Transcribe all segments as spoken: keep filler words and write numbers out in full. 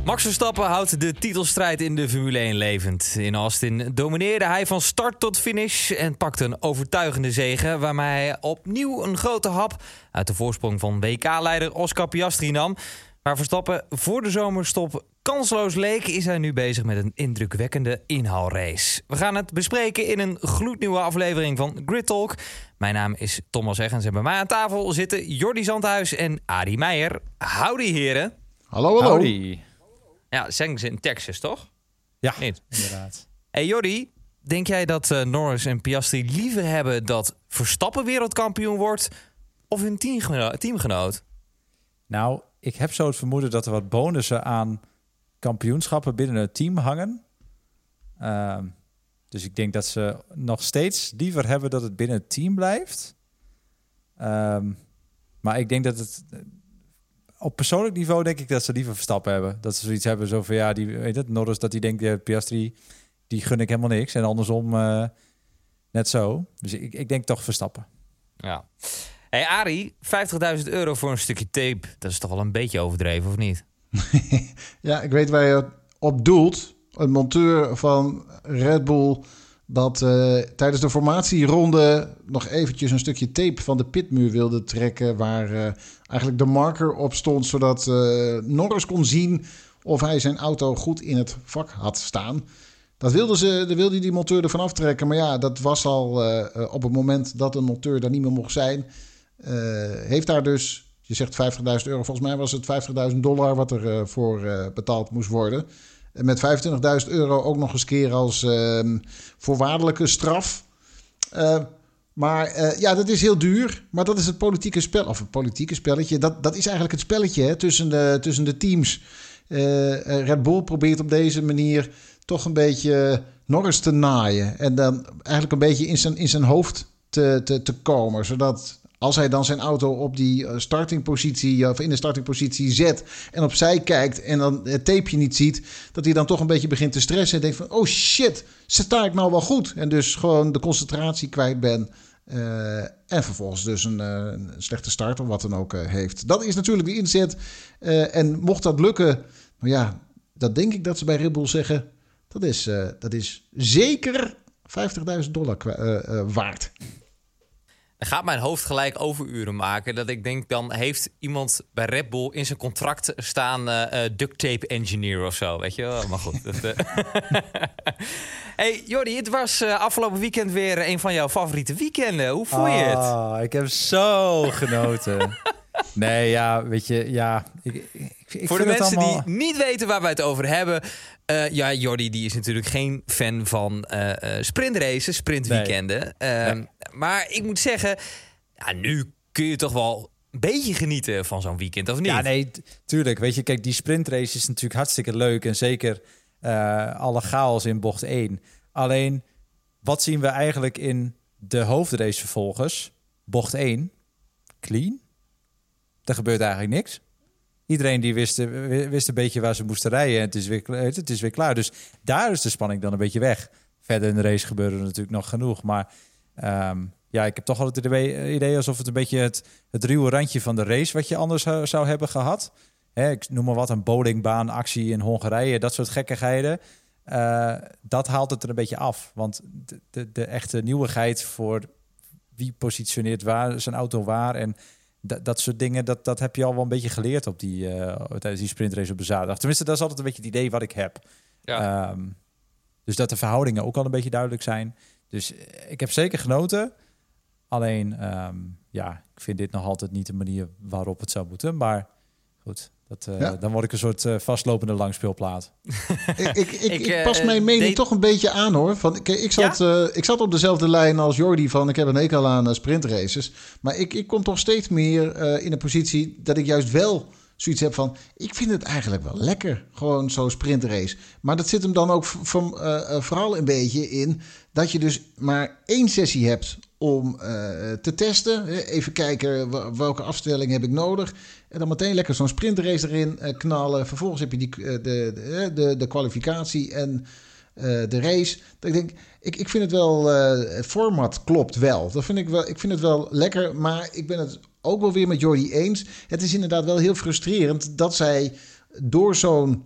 Max Verstappen houdt de titelstrijd in de Formule één levend. In Austin domineerde hij van start tot finish en pakte een overtuigende zege, waarmee hij opnieuw een grote hap uit de voorsprong van W K-leider Oscar Piastri nam. Waar Verstappen voor de zomerstop kansloos leek, is hij nu bezig met een indrukwekkende inhaalrace. We gaan het bespreken in een gloednieuwe aflevering van Grid Talk. Mijn naam is Thomas Eggens en bij mij aan tafel zitten Jordi Zandhuis en Adi Meijer. Howdy, heren. Hallo, hallo. Howdy. Ja, zeggen ze in Texas, toch? Ja, Niet. inderdaad. Hey Jordi, denk jij dat uh, Norris en Piastri liever hebben dat Verstappen wereldkampioen wordt of hun teamgeno- teamgenoot? Nou, ik heb zo het vermoeden dat er wat bonussen aan kampioenschappen binnen het team hangen. Uh, dus ik denk dat ze nog steeds liever hebben dat het binnen het team blijft. Um, maar ik denk dat het... Op persoonlijk niveau denk ik dat ze liever Verstappen hebben. Dat ze zoiets hebben zo van, ja, die, weet het, Norris, dat die denkt, ja, Piastri, die gun ik helemaal niks. En andersom uh, net zo. Dus ik, ik denk toch Verstappen. Ja. Hey Arie, vijftigduizend euro voor een stukje tape. Dat is toch wel een beetje overdreven, of niet? Ja, ik weet waar je op doelt. Een monteur van Red Bull dat uh, tijdens de formatieronde nog eventjes een stukje tape van de pitmuur wilde trekken, waar uh, eigenlijk de marker op stond, zodat uh, Norris kon zien of hij zijn auto goed in het vak had staan. Dat wilde, ze, dat wilde die monteur ervan aftrekken, maar ja, dat was al uh, op het moment dat een monteur daar niet meer mocht zijn. Uh, heeft daar dus, je zegt vijftigduizend euro, volgens mij was het vijftigduizend dollar wat er uh, voor uh, betaald moest worden. En met vijfentwintigduizend euro ook nog eens keer als uh, voorwaardelijke straf. Uh, maar uh, ja, dat is heel duur. Maar dat is het politieke spel. Of het politieke spelletje. Dat, dat is eigenlijk het spelletje hè, tussen, de, tussen de teams. Uh, Red Bull probeert op deze manier toch een beetje Norris te naaien. En dan eigenlijk een beetje in zijn, in zijn hoofd te, te, te komen. Zodat als hij dan zijn auto op die startingpositie of in de startingpositie zet en opzij kijkt en dan het tapeje niet ziet, dat hij dan toch een beetje begint te stressen en denkt van, oh shit, sta ik nou wel goed? En dus gewoon de concentratie kwijt ben uh, en vervolgens dus een, uh, een slechte start of wat dan ook uh, heeft. Dat is natuurlijk de inzet. Uh, en mocht dat lukken, nou ja, dat denk ik dat ze bij Red Bull zeggen, dat is, uh, dat is zeker vijftigduizend dollar kwa- uh, uh, waard. Gaat mijn hoofd gelijk overuren maken. Dat ik denk, dan heeft iemand bij Red Bull in zijn contract staan uh, uh, duct tape engineer of zo. Weet je wel? Maar goed. Dat, uh... Hey Jordi, het was uh, afgelopen weekend weer een van jouw favoriete weekenden. Hoe vond je het? Oh, ik heb zo genoten. Nee, ja, weet je, ja. Ik, ik, ik Voor de mensen allemaal... die niet weten waar wij het over hebben. Uh, ja, Jordi die is natuurlijk geen fan van uh, uh, sprintraces, sprintweekenden. Nee. Uh, nee. Maar ik moet zeggen, ja, nu kun je toch wel een beetje genieten van zo'n weekend, of niet? Ja, nee, t- tuurlijk. Weet je, kijk, die sprintrace is natuurlijk hartstikke leuk. En zeker uh, alle chaos in bocht één. Alleen, wat zien we eigenlijk in de hoofdrace vervolgens? Bocht één, clean. Er gebeurt eigenlijk niks. Iedereen die wist, wist een beetje waar ze moesten rijden. En het is, weer, het is weer klaar. Dus daar is de spanning dan een beetje weg. Verder in de race gebeurde er natuurlijk nog genoeg. Maar um, ja, ik heb toch altijd het idee alsof het een beetje het, het ruwe randje van de race wat je anders zou, zou hebben gehad. Hè, ik noem maar wat, een bowlingbaanactie in Hongarije. Dat soort gekkigheden. Uh, dat haalt het er een beetje af. Want de, de, de echte nieuwigheid voor wie positioneert waar zijn auto waar en Dat, dat soort dingen, dat, dat heb je al wel een beetje geleerd op die, uh, tijdens die sprintrace op de zaterdag. Tenminste, dat is altijd een beetje het idee wat ik heb. Ja. Um, dus dat de verhoudingen ook al een beetje duidelijk zijn. Dus ik heb zeker genoten. Alleen, um, ja, ik vind dit nog altijd niet de manier waarop het zou moeten. Maar goed, dat, uh, ja. dan word ik een soort uh, vastlopende langspeelplaat. ik, ik, ik, ik, ik pas mijn mening deed... toch een beetje aan, hoor. Van, ik, ik, zat, ja? uh, ik zat op dezelfde lijn als Jordi van ik heb een hekel aan uh, sprintraces. Maar ik, ik kom toch steeds meer uh, in een positie dat ik juist wel zoiets heb van, ik vind het eigenlijk wel lekker, gewoon zo'n sprintrace. Maar dat zit hem dan ook van, uh, uh, vooral een beetje in dat je dus maar één sessie hebt om uh, te testen. Even kijken welke afstelling heb ik nodig. En dan meteen lekker zo'n sprintrace erin uh, knallen. Vervolgens heb je die, uh, de, de, de, de kwalificatie en uh, de race. Dat ik denk, ik, ik vind het wel, uh, het format klopt wel. Dat vind ik wel. Ik vind het wel lekker, maar ik ben het ook wel weer met Jordi eens. Het is inderdaad wel heel frustrerend dat zij door zo'n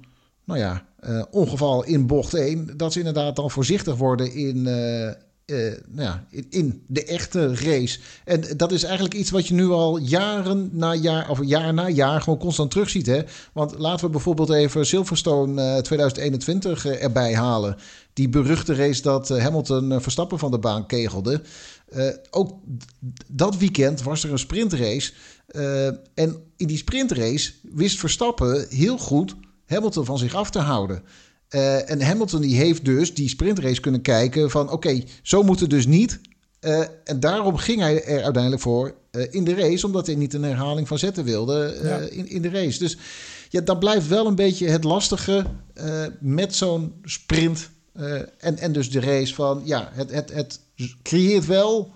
nou ja, uh, ongeval in bocht één... dat ze inderdaad dan voorzichtig worden in, uh, uh, nou ja, in, in de echte race. En dat is eigenlijk iets wat je nu al jaren na jaar... of jaar na jaar gewoon constant terugziet. Hè? Want laten we bijvoorbeeld even Silverstone uh, tweeduizend eenentwintig uh, erbij halen. Die beruchte race dat uh, Hamilton uh, Verstappen van de baan kegelde. Uh, ook d- dat weekend was er een sprintrace... Uh, en in die sprintrace wist Verstappen heel goed Hamilton van zich af te houden. Uh, en Hamilton die heeft dus die sprintrace kunnen kijken van... oké, okay, zo moet het dus niet. Uh, en daarom ging hij er uiteindelijk voor uh, in de race... omdat hij niet een herhaling van zetten wilde uh, ja. in, in de race. Dus ja, dat blijft wel een beetje het lastige uh, met zo'n sprint... Uh, en, en dus de race van... ja, het, het, het creëert wel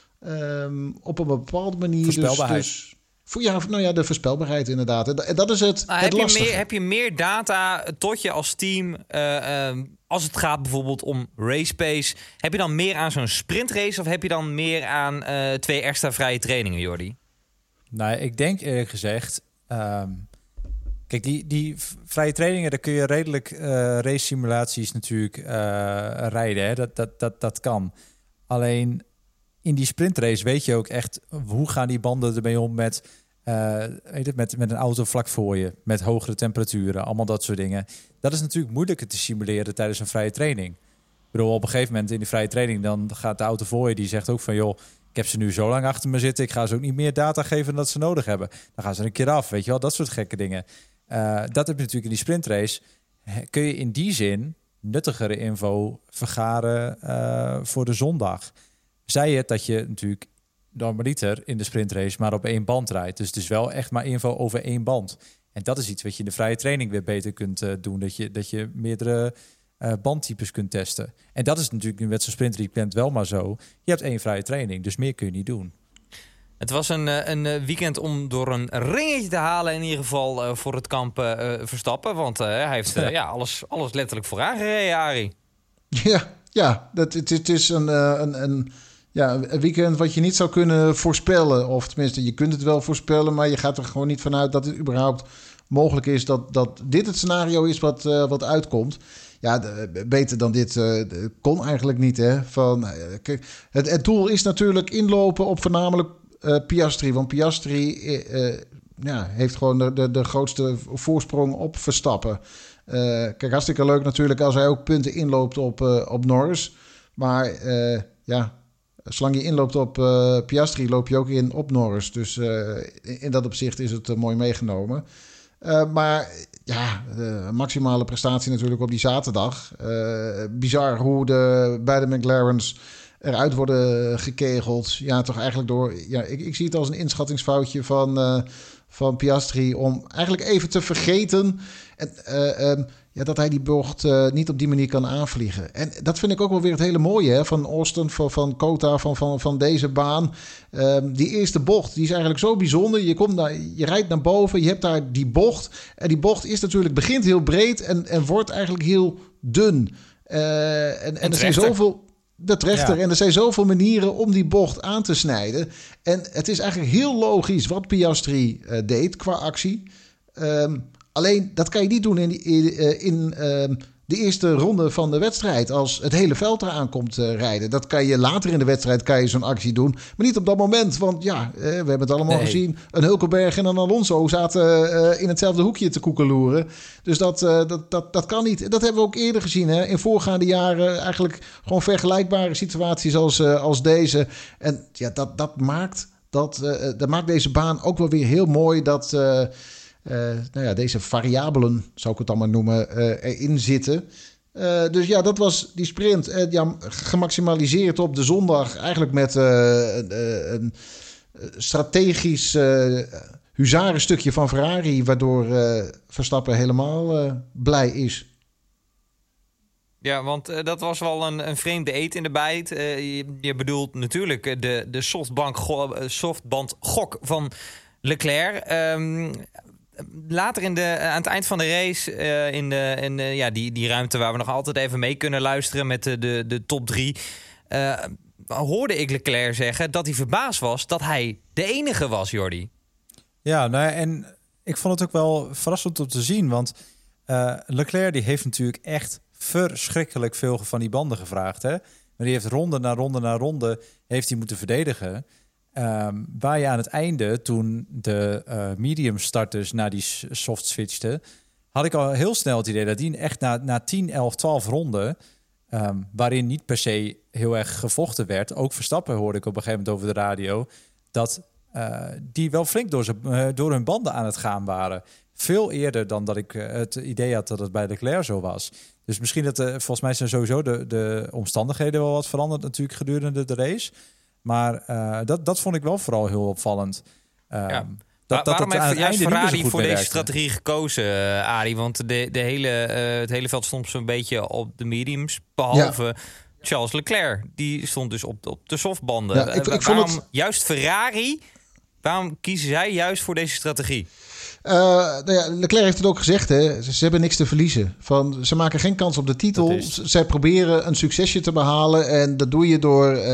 um, op een bepaalde manier... Voorspelbaarheid. Dus, dus, Voor, ja, nou ja, de voorspelbaarheid inderdaad. En dat is het, nou, het heb lastige. Je meer, heb je meer data tot je als team... Uh, uh, als het gaat bijvoorbeeld om race pace... heb je dan meer aan zo'n sprintrace... of heb je dan meer aan uh, twee extra vrije trainingen, Jordi? Nou, ik denk eerlijk gezegd... Um, kijk, die, die vrije trainingen... daar kun je redelijk uh, race simulaties natuurlijk uh, rijden. Hè? Dat, dat, dat, dat kan. Alleen... in die sprintrace weet je ook echt... hoe gaan die banden ermee om met, uh, weet het, met, met een auto vlak voor je... met hogere temperaturen, allemaal dat soort dingen. Dat is natuurlijk moeilijker te simuleren tijdens een vrije training. Ik bedoel, op een gegeven moment in die vrije training... dan gaat de auto voor je, die zegt ook van... joh, ik heb ze nu zo lang achter me zitten... ik ga ze ook niet meer data geven dan dat ze nodig hebben. Dan gaan ze er een keer af, weet je wel, dat soort gekke dingen. Uh, dat heb je natuurlijk in die sprintrace. Kun je in die zin nuttigere info vergaren uh, voor de zondag... Zij het dat je natuurlijk normaliter in de sprintrace maar op één band rijdt. Dus het is wel echt maar info over één band. En dat is iets wat je in de vrije training weer beter kunt uh, doen. Dat je, dat je meerdere uh, bandtypes kunt testen. En dat is natuurlijk nu met zo'n sprintweekend wel maar zo. Je hebt één vrije training, dus meer kun je niet doen. Het was een, een weekend om door een ringetje te halen... in ieder geval uh, voor het kamp uh, Verstappen. Want uh, hij heeft uh, ja, alles, alles letterlijk vooraan gereden, Arie. Ja, ja dat, het, het is een... Uh, een, een... Ja, een weekend wat je niet zou kunnen voorspellen. Of tenminste, je kunt het wel voorspellen... maar je gaat er gewoon niet vanuit dat het überhaupt mogelijk is... dat, dat dit het scenario is wat, uh, wat uitkomt. Ja, de, beter dan dit uh, kon eigenlijk niet. Hè? Van, uh, kijk, het, het doel is natuurlijk inlopen op voornamelijk uh, Piastri. Want Piastri uh, ja, heeft gewoon de, de, de grootste voorsprong op Verstappen. Uh, kijk, hartstikke leuk natuurlijk als hij ook punten inloopt op, uh, op Norris. Maar uh, ja... Zolang je inloopt op uh, Piastri, loop je ook in op Norris. Dus uh, in, in dat opzicht is het uh, mooi meegenomen. Uh, maar ja, de maximale prestatie natuurlijk op die zaterdag. Uh, bizar hoe de beide McLaren's eruit worden gekegeld. Ja, toch eigenlijk door... Ja, ik, ik zie het als een inschattingsfoutje van, uh, van Piastri... om eigenlijk even te vergeten... En, uh, um, ja, dat hij die bocht uh, niet op die manier kan aanvliegen. En dat vind ik ook wel weer het hele mooie hè, van Austin, van, van Kota, van, van, van deze baan. Um, die eerste bocht, die is eigenlijk zo bijzonder. Je, komt naar, je rijdt naar boven, je hebt daar die bocht. En die bocht is natuurlijk, begint heel breed en, en wordt eigenlijk heel dun. Uh, en, en, en er zijn zoveel... De trechter. Ja. En er zijn zoveel manieren om die bocht aan te snijden. En het is eigenlijk heel logisch wat Piastri uh, deed qua actie. Um, Alleen, dat kan je niet doen in, in, in uh, de eerste ronde van de wedstrijd... als het hele veld eraan komt uh, rijden. Dat kan je later in de wedstrijd kan je zo'n actie doen. Maar niet op dat moment, want ja, uh, we hebben het allemaal nee. gezien. Een Hulkenberg en een Alonso zaten uh, in hetzelfde hoekje te koekeloeren. Dus dat, uh, dat, dat, dat kan niet. Dat hebben we ook eerder gezien. Hè? In voorgaande jaren eigenlijk gewoon vergelijkbare situaties als, uh, als deze. En ja, dat, dat, maakt, dat, uh, dat maakt deze baan ook wel weer heel mooi... dat uh, Uh, nou ja, deze variabelen, zou ik het dan maar noemen, uh, erin zitten. Uh, dus ja, dat was die sprint. Uh, ja, gemaximaliseerd op de zondag. Eigenlijk met uh, uh, een strategisch uh, huzarenstukje van Ferrari... waardoor uh, Verstappen helemaal uh, blij is. Ja, want uh, dat was wel een, een vreemde eet in de bijt. Uh, je, je bedoelt natuurlijk de, de softbank go- softband gok van Leclerc... Um, Later in de, aan het eind van de race, uh, in, de, in de, ja, die, die ruimte waar we nog altijd even mee kunnen luisteren met de, de, de top drie, uh, hoorde ik Leclerc zeggen dat hij verbaasd was dat hij de enige was, Jordi. Ja, nou ja, en ik vond het ook wel verrassend om te zien, want Uh, Leclerc die heeft natuurlijk echt verschrikkelijk veel van die banden gevraagd. Hè? Maar die heeft ronde na ronde na ronde heeft hij moeten verdedigen. Um, waar je aan het einde, toen de uh, medium starters naar die soft switchten, had ik al heel snel het idee dat die echt na, na tien, elf, twaalf ronden, um, waarin niet per se heel erg gevochten werd, ook Verstappen hoorde ik op een gegeven moment over de radio, dat uh, die wel flink door, ze, uh, door hun banden aan het gaan waren. Veel eerder dan dat ik uh, het idee had dat het bij Leclerc zo was. Dus misschien dat uh, volgens mij zijn sowieso de, de omstandigheden wel wat veranderd natuurlijk gedurende de race. Maar uh, dat, dat vond ik wel vooral heel opvallend. Um, ja. Dat, Waarom dat heeft juist Ferrari voor deze werkte. strategie gekozen, uh, Arie? Want de, de hele, uh, het hele veld stond zo'n beetje op de mediums. Behalve ja. Charles Leclerc. Die stond dus op, op de softbanden. Ja, ik, uh, ik waarom vond het... juist Ferrari? Waarom kiezen zij juist voor deze strategie? Uh, nou ja, Leclerc heeft het ook gezegd, hè. Ze, ze hebben niks te verliezen. Van, ze maken geen kans op de titel. Is... Zij proberen een succesje te behalen. En dat doe je door uh,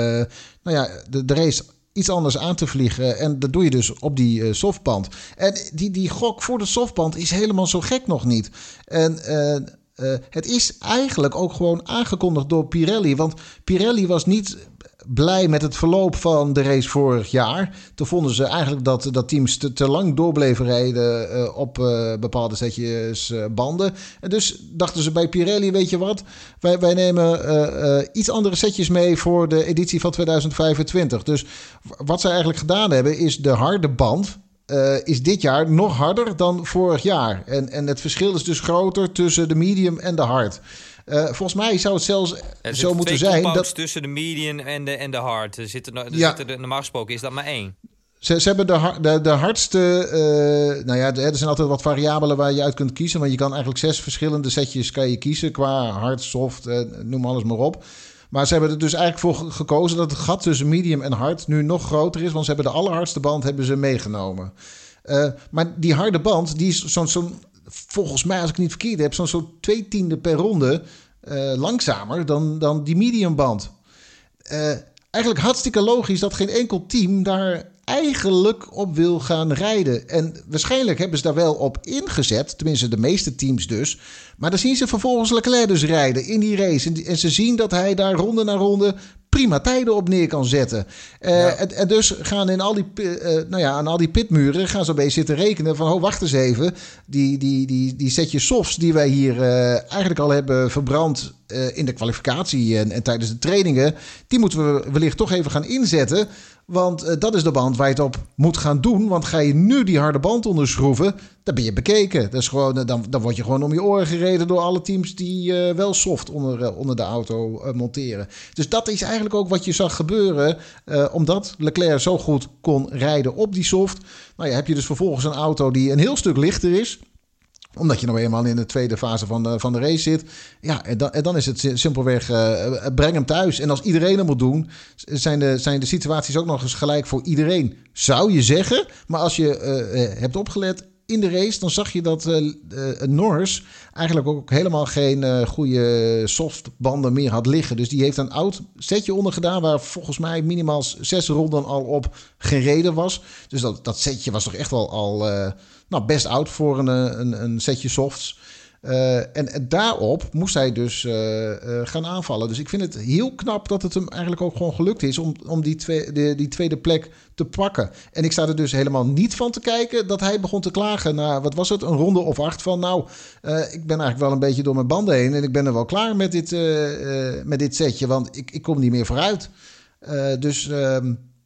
nou ja, de, de race iets anders aan te vliegen. En dat doe je dus op die uh, softband. En die, die gok voor de softband is helemaal zo gek nog niet. En uh, uh, het is eigenlijk ook gewoon aangekondigd door Pirelli. Want Pirelli was niet blij met het verloop van de race vorig jaar. Toen vonden ze eigenlijk dat, dat teams te, te lang door bleven rijden uh, op uh, bepaalde setjes uh, banden. En dus dachten ze bij Pirelli, weet je wat, wij, wij nemen uh, uh, iets andere setjes mee voor de editie van tweeduizend vijfentwintig. Dus wat ze eigenlijk gedaan hebben is de harde band Uh, is dit jaar nog harder dan vorig jaar. En, en het verschil is dus groter tussen de medium en de hard. Uh, volgens mij zou het zelfs er zo moeten zijn dat tussen de medium en de, en de hard. Er zitten, er ja. zitten er, normaal gesproken is dat maar één. Ze, ze hebben de, de, de hardste... Uh, nou ja, er zijn altijd wat variabelen waar je uit kunt kiezen. Want je kan eigenlijk zes verschillende setjes kan je kiezen. Qua hard, soft, uh, noem alles maar op. Maar ze hebben er dus eigenlijk voor gekozen dat het gat tussen medium en hard nu nog groter is. Want ze hebben de allerhardste band hebben ze meegenomen. Uh, maar die harde band, die is zo'n, zo'n, volgens mij als ik niet verkeerd heb, zo'n, zo'n twee tiende per ronde uh, langzamer dan, dan die medium band. Uh, eigenlijk hartstikke logisch dat geen enkel team daar eigenlijk op wil gaan rijden. En waarschijnlijk hebben ze daar wel op ingezet, tenminste de meeste teams dus. Maar dan zien ze vervolgens Leclerc dus rijden in die race. En, die, en ze zien dat hij daar ronde na ronde prima tijden op neer kan zetten. Uh, ja. en, en dus gaan in al die, uh, nou ja, aan al die pitmuren gaan ze opeens zitten rekenen van, oh, wacht eens even. Die, die, die, die setjes softs die wij hier uh, eigenlijk al hebben verbrand uh, in de kwalificatie en, en tijdens de trainingen, die moeten we wellicht toch even gaan inzetten. Want uh, dat is de band waar je het op moet gaan doen. Want ga je nu die harde band onderschroeven, dan ben je bekeken. Dat is gewoon, dan, dan word je gewoon om je oren gereden door alle teams die uh, wel soft onder, uh, onder de auto uh, monteren. Dus dat is eigenlijk ook wat je zag gebeuren. Uh, omdat Leclerc zo goed kon rijden op die soft. Nou ja, heb je dus vervolgens een auto die een heel stuk lichter is. Omdat je nou eenmaal in de tweede fase van de, van de race zit. Ja, en dan, en dan is het simpelweg uh, breng hem thuis. En als iedereen het moet doen, zijn de, zijn de situaties ook nog eens gelijk voor iedereen. Zou je zeggen. Maar als je uh, hebt opgelet in de race, dan zag je dat uh, uh, Norris eigenlijk ook helemaal geen uh, goede softbanden meer had liggen. Dus die heeft een oud setje onder gedaan, waar volgens mij minimaal zes ronden al op gereden was. Dus dat, dat setje was toch echt wel al uh, nou, best oud voor een, een, een setje softs. Uh, en, en daarop moest hij dus uh, uh, gaan aanvallen. Dus ik vind het heel knap dat het hem eigenlijk ook gewoon gelukt is om, om die, twee, de, die tweede plek te pakken. En ik sta er dus helemaal niet van te kijken dat hij begon te klagen na, wat was het, een ronde of acht van, nou, uh, ik ben eigenlijk wel een beetje door mijn banden heen en ik ben er wel klaar met dit, uh, uh, met dit setje, want ik, ik kom niet meer vooruit. Uh, dus uh,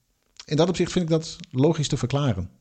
in dat opzicht vind ik dat logisch te verklaren.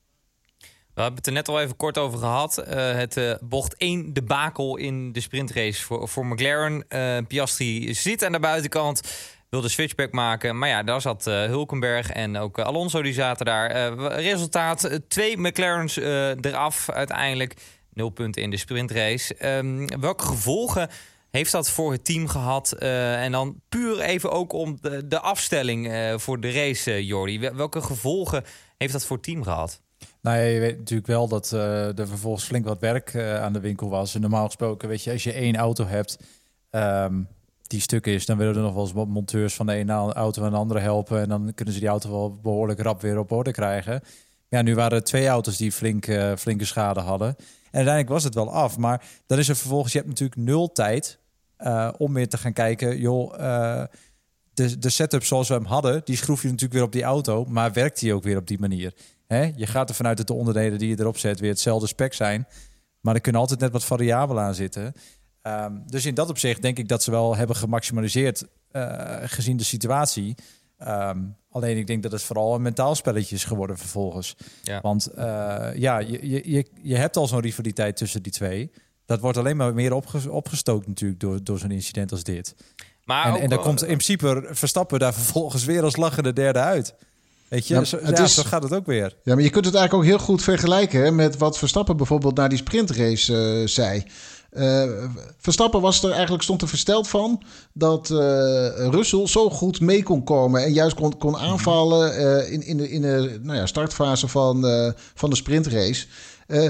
We hebben het er net al even kort over gehad. Uh, het uh, bocht één debakel in de sprintrace voor, voor McLaren. Uh, Piastri zit aan de buitenkant, wilde switchback maken. Maar ja, daar zat uh, Hulkenberg en ook uh, Alonso, die zaten daar. Uh, resultaat, uh, twee McLaren's uh, eraf uiteindelijk. Nul punten in de sprintrace. Um, welke gevolgen heeft dat voor het team gehad? Uh, en dan puur even ook om de, de afstelling uh, voor de race, uh, Jordi. Welke gevolgen heeft dat voor het team gehad? Nou ja, je weet natuurlijk wel dat uh, er vervolgens flink wat werk uh, aan de winkel was. En normaal gesproken, weet je, als je één auto hebt um, die stuk is, dan willen er nog wel eens monteurs van de ene auto naar de andere helpen. En dan kunnen ze die auto wel behoorlijk rap weer op orde krijgen. Ja, nu waren er twee auto's die flink, uh, flinke schade hadden. En uiteindelijk was het wel af. Maar dan is er vervolgens, je hebt natuurlijk nul tijd uh, om weer te gaan kijken. Joh, uh, de, de setup zoals we hem hadden, die schroef je natuurlijk weer op die auto. Maar werkt die ook weer op die manier? Hè? Je gaat ervan uit dat de onderdelen die je erop zet weer hetzelfde spec zijn. Maar er kunnen altijd net wat variabelen aan zitten. Um, dus in dat opzicht denk ik dat ze wel hebben gemaximaliseerd uh, gezien de situatie. Um, alleen ik denk dat het vooral een mentaal spelletje is geworden vervolgens. Ja. Want uh, ja, je, je, je hebt al zo'n rivaliteit tussen die twee. Dat wordt alleen maar meer opge- opgestookt natuurlijk door, door zo'n incident als dit. Maar en, ook, en dan komt in principe Verstappen daar vervolgens weer als lachende derde uit. Weet je, ja, zo, het ja, is, zo gaat het ook weer. Ja, maar je kunt het eigenlijk ook heel goed vergelijken hè, met wat Verstappen bijvoorbeeld na die sprintrace uh, zei. Uh, Verstappen was er eigenlijk stond er versteld van dat uh, Russell zo goed mee kon komen en juist kon, kon aanvallen uh, in, in de, in de nou ja, startfase van, uh, van de sprintrace. Uh,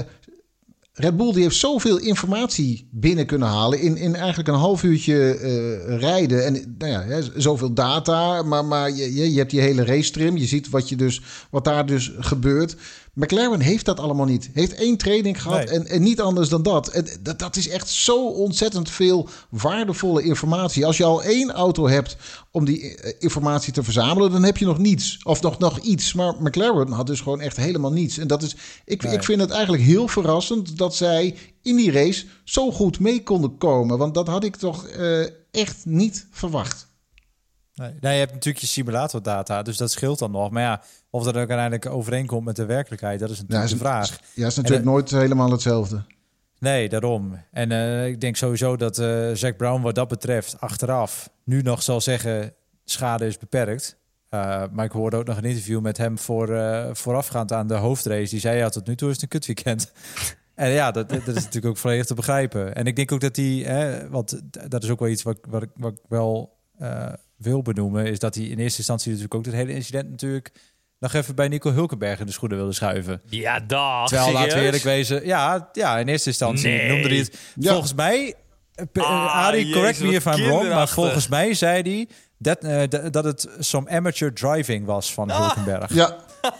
Red Bull die heeft zoveel informatie binnen kunnen halen in, in eigenlijk een half uurtje uh, rijden. En nou ja, hè, zoveel data, maar, maar je, je hebt die hele race trim. Je ziet wat, je dus, wat daar dus gebeurt. McLaren heeft dat allemaal niet. Heeft één training gehad nee. en, en niet anders dan dat. En dat. Dat is echt zo ontzettend veel waardevolle informatie. Als je al één auto hebt om die informatie te verzamelen, dan heb je nog niets. Of nog, nog iets. Maar McLaren had dus gewoon echt helemaal niets. En dat is, ik, nee. ik vind het eigenlijk heel verrassend dat zij in die race zo goed mee konden komen. Want dat had ik toch uh, echt niet verwacht. Nee, nee, je hebt natuurlijk je simulatordata, dus dat scheelt dan nog. Maar ja, of dat ook uiteindelijk overeenkomt met de werkelijkheid, dat is natuurlijk ja, is, de vraag. Ja, is natuurlijk en, nooit helemaal hetzelfde. Nee, daarom. En uh, ik denk sowieso dat uh, Zac Brown wat dat betreft achteraf nu nog zal zeggen, schade is beperkt. Uh, maar ik hoorde ook nog een interview met hem voor, uh, voorafgaand aan de hoofdrace. Die zei, ja, tot nu toe is het een kutweekend. En ja, dat, dat is natuurlijk ook volledig te begrijpen. En ik denk ook dat hij, hè, want dat is ook wel iets wat, wat, ik, wat ik wel uh, wil benoemen, is dat hij in eerste instantie natuurlijk ook het hele incident natuurlijk nog even bij Nico Hulkenberg in de schoenen wilde schuiven. Ja, dag. Terwijl, laten we eerlijk wezen, ja, ja, in eerste instantie nee. noemde hij het. Ja. Volgens mij, ah, Arie, correct me if I'm wrong, maar volgens mij zei hij dat, uh, d- dat het some amateur driving was van ah. Hulkenberg. Ja.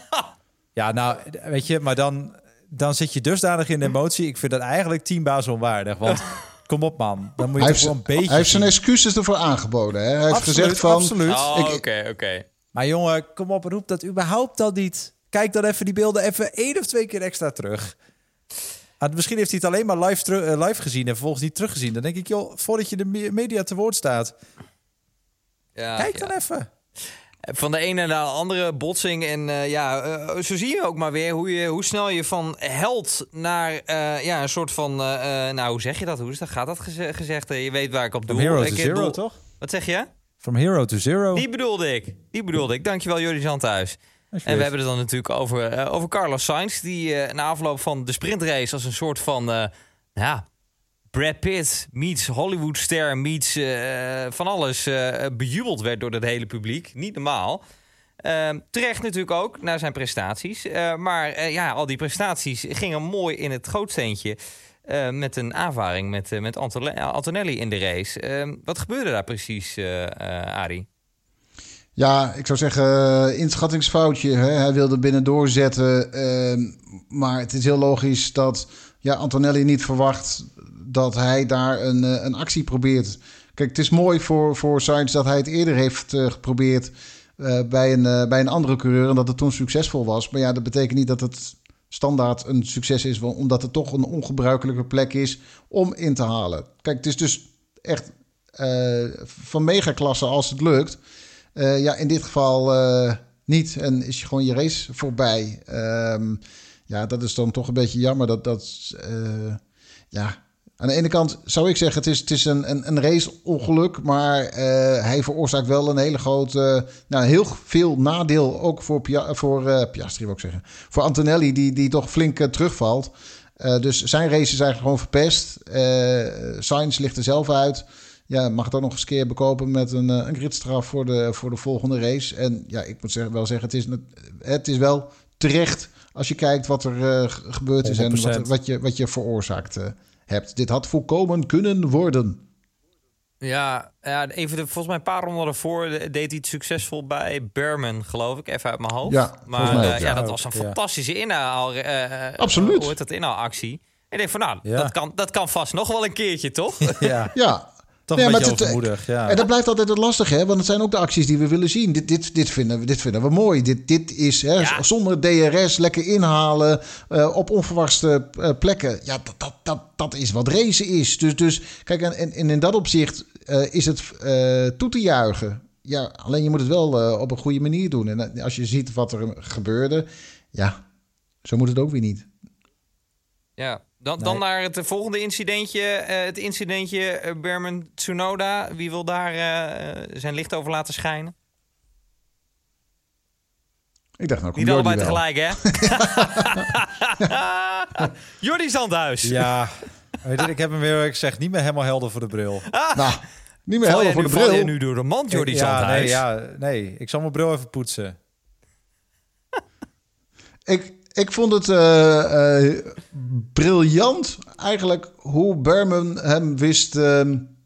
Ja, nou, weet je, maar dan, dan zit je dusdanig in de emotie. Ik vind dat eigenlijk teambaas onwaardig, want kom op, man. Dan moet je hij toch wel een beetje... Hij heeft zijn excuses ervoor aangeboden. Hè? Hij heeft absoluut, gezegd van... Absoluut. Oh, oké, oké. Okay. Maar jongen, kom op, roep dat überhaupt dan niet. Kijk dan even die beelden even één of twee keer extra terug. Ah, misschien heeft hij het alleen maar live, teru- uh, live gezien en vervolgens niet teruggezien. Dan denk ik, joh, voordat je de media te woord staat. Ja, Kijk dan ja. even. Van de ene naar de andere botsing. En uh, ja, uh, zo zie je ook maar weer hoe, je, hoe snel je van held naar uh, ja, een soort van... Uh, nou, hoe zeg je dat? Hoe is dat? Gaat dat geze- gezegd? Uh, je weet waar ik op doe. From hero ik to zero, doel... toch? Wat zeg je? From hero to zero. Die bedoelde ik. Die bedoelde ik. Dankjewel, Jordi Zandhuis. En we hebben het dan natuurlijk over, uh, over Carlos Sainz... die uh, na afloop van de sprintrace als een soort van... Uh, ja, Brad Pitt meets Hollywoodster meets uh, van alles uh, bejubeld werd door het hele publiek. Niet normaal. Uh, terecht natuurlijk ook naar zijn prestaties. Uh, maar uh, ja, al die prestaties gingen mooi in het gootsteentje... Uh, met een aanvaring met, uh, met Antole- Antonelli in de race. Uh, wat gebeurde daar precies, uh, uh, Arie? Ja, ik zou zeggen, uh, inschattingsfoutje. Hè? Hij wilde binnendoor zetten. Uh, maar het is heel logisch dat ja, Antonelli niet verwacht dat hij daar een, uh, een actie probeert. Kijk, het is mooi voor, voor Sainz dat hij het eerder heeft uh, geprobeerd uh, bij, een, uh, bij een andere coureur en dat het toen succesvol was. Maar ja, dat betekent niet dat het standaard een succes is, omdat het toch een ongebruikelijke plek is om in te halen. Kijk, het is dus echt uh, van megaklasse als het lukt. Uh, ja, in dit geval uh, niet. En is je gewoon je race voorbij. Um, ja, dat is dan toch een beetje jammer. Dat, dat, uh, ja. Aan de ene kant zou ik zeggen, het is, het is een, een, een race-ongeluk. Maar uh, hij veroorzaakt wel een hele grote... Uh, nou, heel veel nadeel ook voor, Pia, voor uh, Piastri, wil ik zeggen. Voor Antonelli, die, die toch flink uh, terugvalt. Uh, dus zijn race is eigenlijk gewoon verpest. Uh, Sainz ligt er zelf uit. Ja, mag het ook nog eens een keer bekopen met een, een gridstraf voor de, voor de volgende race. En ja, ik moet zeggen, wel zeggen, het is, het is wel terecht als je kijkt wat er uh, gebeurd is honderd procent. En wat, wat, je, wat je veroorzaakt uh, hebt. Dit had volkomen kunnen worden. Ja, ja even de, volgens mij een paar ronden ervoor deed hij het succesvol bij Berman, geloof ik. Even uit mijn hoofd. Ja, maar mij uh, ook, ja, ja. dat was een Ja. fantastische inhaal. Uh, Absoluut. Hoe heet dat inhaalactie? Ik denk van, nou, Ja. dat, kan, dat kan vast nog wel een keertje, toch? Ja, Ja. toch Nee, een maar beetje het- overmoedig. Ja. En dat blijft altijd het lastige, hè? Want het zijn ook de acties die we willen zien. Dit, dit, dit, vinden, we, dit vinden we mooi. Dit, dit is hè, Ja. zonder D R S lekker inhalen uh, op onverwachte uh, plekken. Ja, dat, dat, dat, dat is wat racen is. Dus, dus kijk, en, en in dat opzicht uh, is het uh, toe te juichen. Ja, alleen je moet het wel uh, op een goede manier doen. En als je ziet wat er gebeurde, ja, zo moet het ook weer niet. Ja. Dan, Nee. dan naar het volgende incidentje. Uh, het incidentje uh, Berman Tsunoda. Wie wil daar uh, zijn licht over laten schijnen? Ik dacht, nou, kom Niet Jordi allebei wel. tegelijk, hè? Jordi Zandhuis. Ja, weet je, ik heb hem weer ik zeg niet meer helemaal helder voor de bril. Nou, niet meer Val helder je voor nu, de val je bril. nu door de mand, Jordi ja, Zandhuis? nee, ja, nee, ik zal mijn bril even poetsen. Ik, ik vond het uh, uh, briljant eigenlijk hoe Berman hem wist... Uh,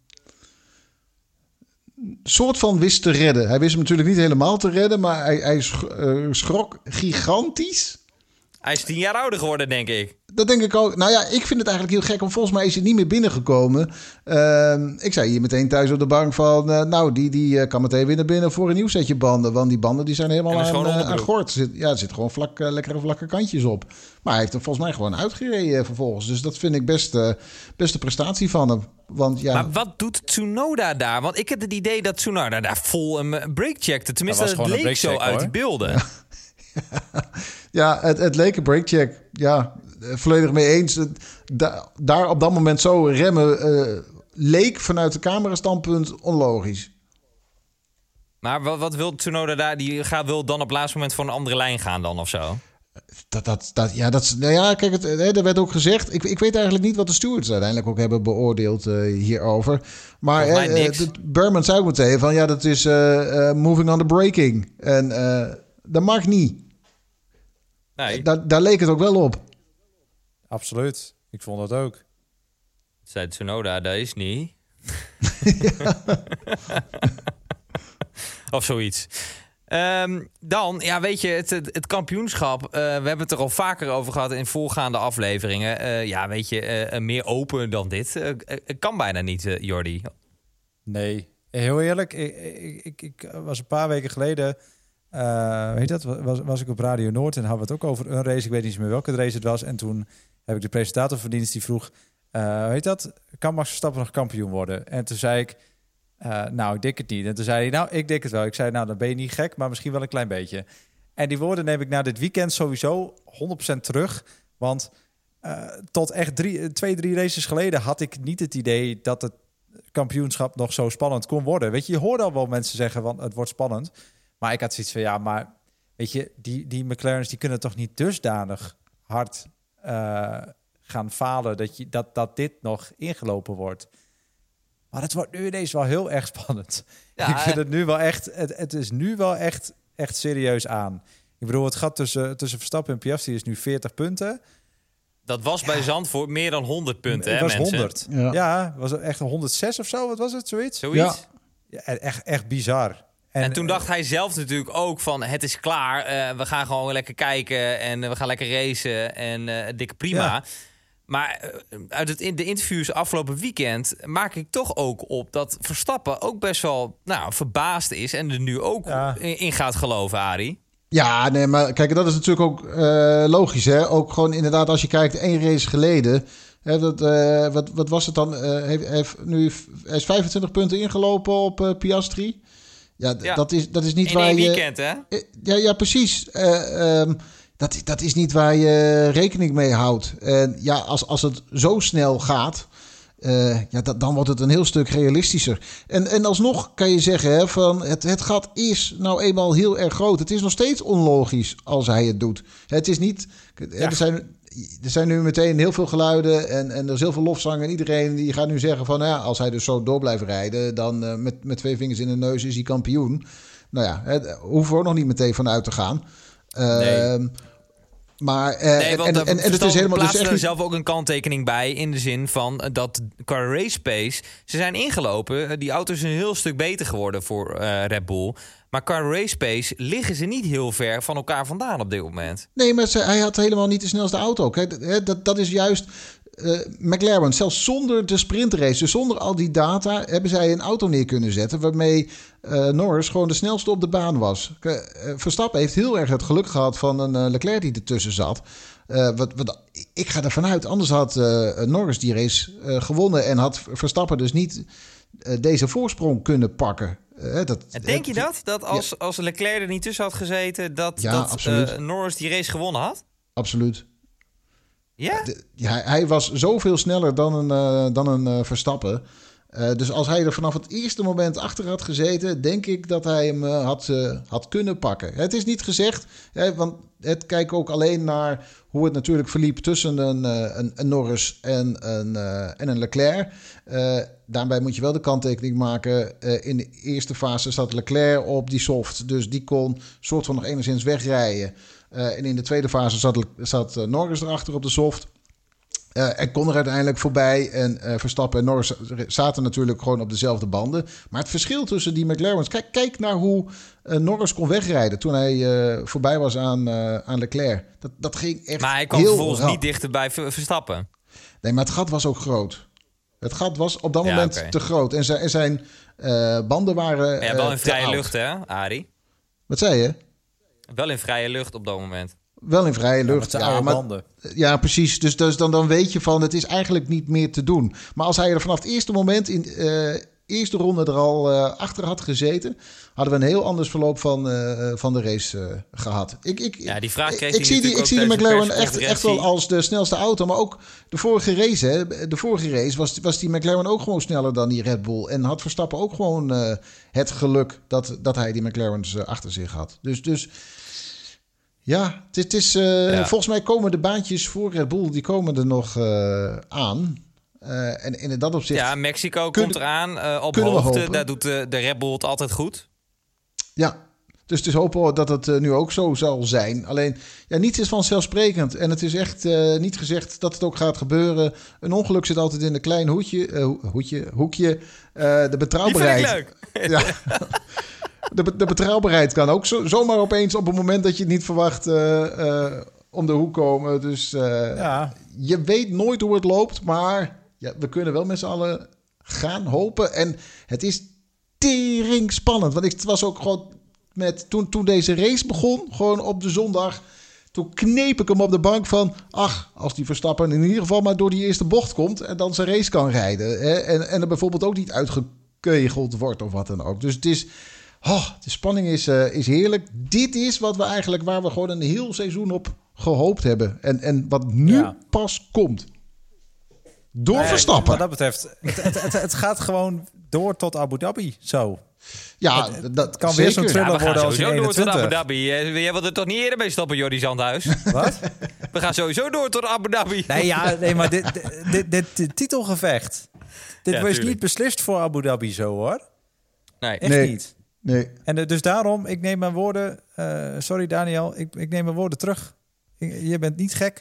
soort van wist te redden. Hij wist hem natuurlijk niet helemaal te redden, maar hij, hij sch- uh, schrok gigantisch. Hij is tien jaar ouder geworden, denk ik. Dat denk ik ook. Nou ja, ik vind het eigenlijk heel gek, want volgens mij is hij niet meer binnengekomen. Uh, ik zei hier meteen thuis op de bank van... Uh, nou, die, die uh, kan meteen weer naar binnen voor een nieuw setje banden. Want die banden die zijn helemaal En een aan, schone uh, aan onderbroek. gort. Er zit, ja, er zit gewoon vlak, uh, lekkere vlakke kantjes op. Maar hij heeft hem volgens mij gewoon uitgereden uh, vervolgens. Dus dat vind ik best uh, beste prestatie van hem. Want ja... Maar wat doet Tsunoda daar? Want ik heb het idee dat Tsunoda daar vol een brake checkte. Tenminste, Dat was het gewoon een leek zo brakecheck, uit hoor. die beelden. Ja, het, het leek een breakcheck. Ja, eh, volledig mee eens. Het- Da, daar op dat moment zo remmen uh, leek vanuit de camerastandpunt onlogisch. Maar wat, wat wil Tsunoda daar? Die gaat, wil dan op het laatste moment voor een andere lijn gaan dan of zo? Dat, dat, dat, ja, dat, nou ja, kijk, het, hè, er werd ook gezegd... Ik, ik weet eigenlijk niet wat de stewards uiteindelijk ook hebben beoordeeld uh, hierover. Maar Volgens mij hè, niks. uh, de- Berman zei ook meteen van... Ja, dat is uh, uh, moving on the braking. En uh, dat mag niet. Nee, Daar, daar leek het ook wel op. Absoluut, ik vond dat ook. zei Tsunoda, dat is niet. Of zoiets. Um, dan, ja, weet je, het, het, het kampioenschap. Uh, we hebben het er al vaker over gehad in voorgaande afleveringen. Uh, ja, weet je, uh, meer open dan dit. Uh, uh, kan bijna niet, uh, Jordi. Nee, heel eerlijk, ik, ik, ik, ik was een paar weken geleden... Uh, weet je dat, was, was ik op Radio Noord en hadden we het ook over een race. Ik weet niet meer welke race het was. En toen heb ik de presentator van dienst die vroeg... Uh, weet je dat, kan Max Verstappen nog kampioen worden? En toen zei ik, uh, nou, ik denk het niet. En toen zei hij, nou, ik denk het wel. Ik zei, nou, dan ben je niet gek, maar misschien wel een klein beetje. En die woorden neem ik na dit weekend sowieso honderd procent terug. Want uh, tot echt drie, twee, drie races geleden had ik niet het idee... dat het kampioenschap nog zo spannend kon worden. Weet je, je hoorde al wel mensen zeggen, want het wordt spannend... Maar ik had zoiets van, ja, maar weet je, die, die McLaren's die kunnen toch niet dusdanig hard uh, gaan falen dat, je, dat, dat dit nog ingelopen wordt. Maar het wordt nu ineens wel heel erg spannend. Ja, ik vind het nu wel echt, het, het is nu wel echt, echt serieus aan. Ik bedoel, het gat tussen, tussen Verstappen en Piastri is nu veertig punten. Dat was bij Zandvoort meer dan honderd punten, Het hè, was mensen? honderd. Ja. Ja, was het echt honderdzes of zo? Wat was het, zoiets? Zoiets. Ja, echt, echt bizar. En, en toen dacht hij zelf natuurlijk ook van... het is klaar, uh, we gaan gewoon lekker kijken... en uh, we gaan lekker racen en uh, dikke prima. Ja. Maar uh, uit het, in de interviews afgelopen weekend... maak ik toch ook op dat Verstappen ook best wel nou, verbaasd is... en er nu ook Ja. in, in gaat geloven, Arie. Ja, nee, maar kijk, dat is natuurlijk ook uh, logisch, hè? Ook gewoon inderdaad, als je kijkt, één race geleden... Hè, dat, uh, wat, wat was het dan? Uh, heeft, heeft nu, hij is vijfentwintig punten ingelopen op uh, Piastri... Ja, d- Ja. Dat, is, dat is niet In waar één je... weekend, hè? Eh, Ja, ja, precies. Uh, um, dat, dat is niet waar je rekening mee houdt. En ja, als, als het zo snel gaat... Uh, ja, dat, dan wordt het een heel stuk realistischer. En, en alsnog kan je zeggen... Hè, van het, het gat is nou eenmaal heel erg groot. Het is nog steeds onlogisch als hij het doet. Het is niet... Ja. Er zijn... Er zijn nu meteen heel veel geluiden en, en er is heel veel lofzang. En iedereen die gaat nu zeggen van... Nou ja, als hij dus zo door blijft rijden... dan uh, met, met twee vingers in de neus is hij kampioen. Nou ja, daar hoeven we ook nog niet meteen van uit te gaan. Uh, Nee. Maar uh, Nee, want en, en, en, en het is helemaal dus echt er niet... zelf ook een kanttekening bij in de zin van dat qua race pace ze zijn ingelopen. Die auto's zijn een heel stuk beter geworden voor uh, Red Bull. Maar qua race pace liggen ze niet heel ver van elkaar vandaan op dit moment. Nee, maar ze, hij had helemaal niet de snelste auto. Kijk, dat, dat is juist uh, McLaren. Zelfs zonder de sprintrace, dus zonder al die data, hebben zij een auto neer kunnen zetten waarmee uh, Norris gewoon de snelste op de baan was. Uh, Verstappen heeft heel erg het geluk gehad van een uh, Leclerc die ertussen zat. Uh, wat, wat, ik ga ervan uit, anders had uh, Norris die race uh, gewonnen en had Verstappen dus niet uh, deze voorsprong kunnen pakken. Uh, dat, en denk je dat? Dat als, ja. als Leclerc er niet tussen had gezeten, dat, ja, dat uh, Norris die race gewonnen had? Absoluut. Ja? De, ja hij was zoveel sneller dan een, uh, dan een uh, Verstappen. Uh, dus als hij er vanaf het eerste moment achter had gezeten, denk ik dat hij hem uh, had, uh, had kunnen pakken. Het is niet gezegd, hè, want het kijkt ook alleen naar hoe het natuurlijk verliep tussen een, uh, een, een Norris en een, uh, en een Leclerc. Uh, daarbij moet je wel de kanttekening maken. Uh, in de eerste fase zat Leclerc op die soft, dus die kon soort van nog enigszins wegrijden. Uh, en in de tweede fase zat, zat uh, Norris erachter op de soft. Uh, en kon er uiteindelijk voorbij. En uh, Verstappen en Norris zaten natuurlijk gewoon op dezelfde banden. Maar het verschil tussen die McLaren's... Kijk, kijk naar hoe uh, Norris kon wegrijden toen hij uh, voorbij was aan, uh, aan Leclerc. Dat, dat ging echt Maar hij kwam heel vervolgens rap. niet dichter bij Verstappen. Nee, maar het gat was ook groot. Het gat was op dat ja, moment okay. te groot. En zijn, en zijn uh, banden waren Ja, wel in uh, vrije lucht, hè, Arie? Wat zei je? Wel in vrije lucht op dat moment. Wel in vrije lucht. Ja, ja, maar, banden. ja, precies. Dus, dus dan, dan weet je van, het is eigenlijk niet meer te doen. Maar als hij er vanaf het eerste moment in de uh, eerste ronde er al uh, achter had gezeten, hadden we een heel anders verloop van, uh, van de race uh, gehad. Ik, ik, ja, die vraag kreeg ik, ik zie, die, ik zie de McLaren echt, echt wel als de snelste auto. Maar ook de vorige race, hè, de vorige race was, was die McLaren ook gewoon sneller dan die Red Bull. En had Verstappen ook gewoon uh, het geluk dat, dat hij die McLaren's uh, achter zich had. Dus... dus Ja, het is, het is uh, ja. volgens mij komen de baantjes voor Red Bull, die komen er nog uh, aan. Uh, en in dat opzicht... Ja, Mexico kun, komt eraan uh, op hoogte. Daar doet de, de Red Bull het altijd goed. Ja, dus het is hopen dat het uh, nu ook zo zal zijn. Alleen, ja, niets is vanzelfsprekend. En het is echt uh, niet gezegd dat het ook gaat gebeuren. Een ongeluk zit altijd in een klein hoedje, uh, hoedje, hoekje. Uh, de betrouwbaarheid. Die vind ik leuk. Ja. De, de betrouwbaarheid kan ook zo, zomaar opeens op het moment dat je het niet verwacht uh, uh, om de hoek komen. Dus uh, ja. je weet nooit hoe het loopt, maar ja, we kunnen wel met z'n allen gaan hopen. En het is tering spannend. Want ik, het was ook gewoon met toen, toen deze race begon, gewoon op de zondag, toen kneep ik hem op de bank van, ach, als die Verstappen in ieder geval maar door die eerste bocht komt en dan zijn race kan rijden. Hè, en, en er bijvoorbeeld ook niet uitgekegeld wordt of wat dan ook. Dus het is... Oh, de spanning is, uh, is heerlijk. Dit is wat we eigenlijk, waar we gewoon een heel seizoen op gehoopt hebben. En, en wat nu ja. pas komt. Door nee, Verstappen. Wat dat betreft, het, het, het, het gaat gewoon door tot Abu Dhabi. Zo. Ja, het, dat het kan zeker. weer zo'n thriller ja, worden als in eenentwintig. Door tot Abu Dhabi. Jij wilt er toch niet eerder mee stoppen, Jordi Zandhuis? Wat? We gaan sowieso door tot Abu Dhabi. Nee, ja, nee maar dit, dit, dit, dit titelgevecht. Dit ja, was tuurlijk. niet beslist voor Abu Dhabi zo, hoor. Nee. Echt nee. niet. Nee. En uh, dus daarom, ik neem mijn woorden... Uh, sorry Daniel, ik, ik neem mijn woorden terug. Ik, je bent niet gek.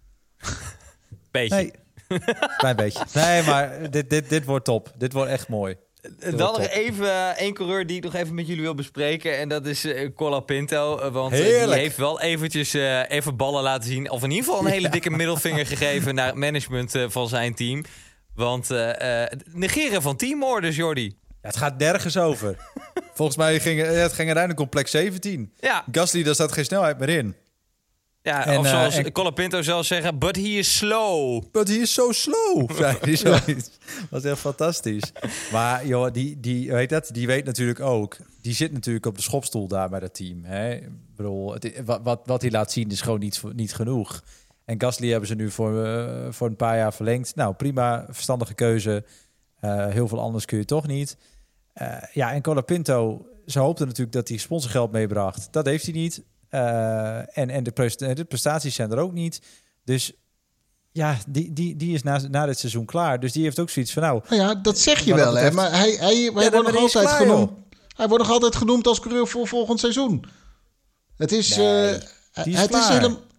Beetje. Nee, klein beetje. Nee, maar dit, dit, dit wordt top. Dit wordt echt mooi. Dit Dan nog even uh, één coureur die ik nog even met jullie wil bespreken. En dat is uh, Colapinto. Uh, want uh, die heeft wel eventjes uh, even ballen laten zien. Of in ieder geval een hele dikke middelvinger gegeven naar het management uh, van zijn team. Want uh, uh, negeren van teamorders, Jordi. Ja, het gaat nergens over. Volgens mij ging het ging uiteindelijk om plek zeventien. Ja. Gasly, daar staat geen snelheid meer in. Ja, en, of zoals uh, en... Colapinto zelf zeggen, but he is slow. But he is so slow, zei hij zoiets. Dat was echt fantastisch. Maar joh, die, die, weet dat, die weet natuurlijk ook... Die zit natuurlijk op de schopstoel daar bij dat team. Hè? Ik bedoel, het, wat, wat, wat hij laat zien is gewoon niet, niet genoeg. En Gasly hebben ze nu voor, uh, voor een paar jaar verlengd. Nou, prima, verstandige keuze. Uh, heel veel anders kun je toch niet. Uh, ja, en Colapinto, ze hoopten natuurlijk dat hij sponsorgeld meebracht. Dat heeft hij niet. Uh, en en de, presta- de prestaties zijn er ook niet. Dus ja, die, die, die is na, na dit seizoen klaar. Dus die heeft ook zoiets van nou... Nou ja, dat zeg je wel, hè. Maar hij, hij, hij, ja, wordt nog altijd klaar, genoemd. Hij wordt nog altijd genoemd als coureur voor volgend seizoen. Het is... Nee, uh, die is het klaar. is helemaal...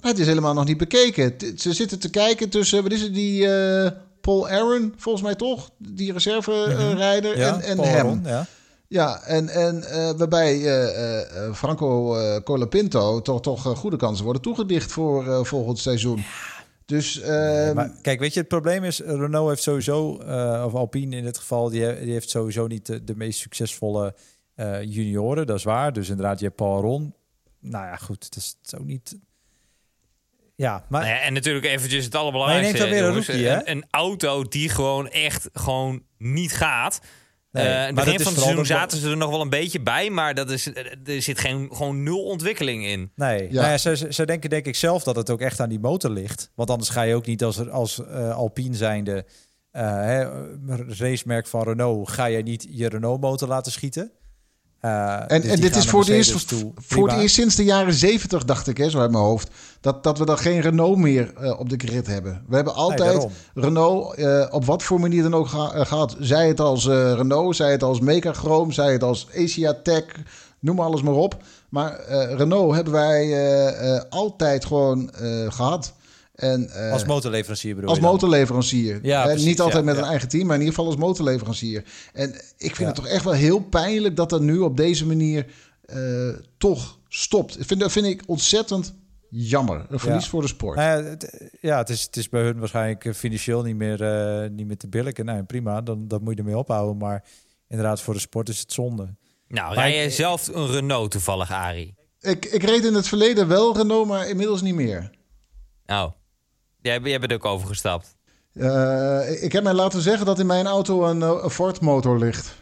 het is helemaal nog niet bekeken. T- ze zitten te kijken tussen, wat is het, die uh, Paul Aaron, volgens mij toch? Die reserverijder uh, ja, en, en Paul hem. Aaron, ja. Ja, en, en uh, waarbij uh, uh, Franco uh, Colapinto toch, toch uh, goede kansen worden toegedicht voor uh, volgend seizoen. Dus, uh, nee, maar kijk, weet je, het probleem is, Renault heeft sowieso, uh, of Alpine in dit geval, die, die heeft sowieso niet de, de meest succesvolle uh, junioren, dat is waar. Dus inderdaad, je hebt Paul Aaron. Nou ja, goed, het is zo niet... Ja, maar... Nou ja, en natuurlijk eventjes het allerbelangrijkste. Maar je neemt dan weer jongens, een rookie, hè? een, een auto die gewoon echt gewoon niet gaat. Nee, uh, in het maar begin dat van is het seizoen vooral zaten ze er nog wel een beetje bij, maar dat is, er zit geen, gewoon nul ontwikkeling in. Nee, Ja. nou ja, ze, ze denken denk ik zelf dat het ook echt aan die motor ligt. Want anders ga je ook niet als, als uh, Alpine zijnde uh, hè, racemerk van Renault, ga je niet je Renault motor laten schieten. Uh, En, dus en die dit gaan is naar voor het, Mercedes eerst, toe. voor het Prima. eerst sinds de jaren zeventig, dacht ik, hè, zo uit mijn hoofd, dat, dat we dan geen Renault meer uh, op de grid hebben. We hebben altijd daarom. Renault uh, op wat voor manier dan ook geha- uh, gehad. Zij het als uh, Renault, zij het als Megachroom, zij het als Asiatech, noem alles maar op. Maar uh, Renault hebben wij uh, uh, altijd gewoon uh, gehad. En, uh, Als motorleverancier bedoel Als je dan? motorleverancier. Ja, Hè, precies, niet altijd ja, met ja. een eigen team, maar in ieder geval als motorleverancier. En ik vind Ja. het toch echt wel heel pijnlijk dat dat nu op deze manier uh, toch stopt. Ik vind, dat vind ik ontzettend jammer. Een verlies Ja. voor de sport. Nou ja, het, ja het, is, het is bij hun waarschijnlijk uh, financieel niet meer, uh, niet meer te billijken. Nou, prima, dan, dan moet je ermee ophouden. Maar inderdaad, voor de sport is het zonde. Nou, Maar rij ik- je zelf een Renault toevallig, Arie? Ik, ik reed in het verleden wel Renault, maar inmiddels niet meer. Nou, jij, jij bent ook overgestapt. Uh, ik heb mij laten zeggen dat in mijn auto een, uh, een Ford motor ligt.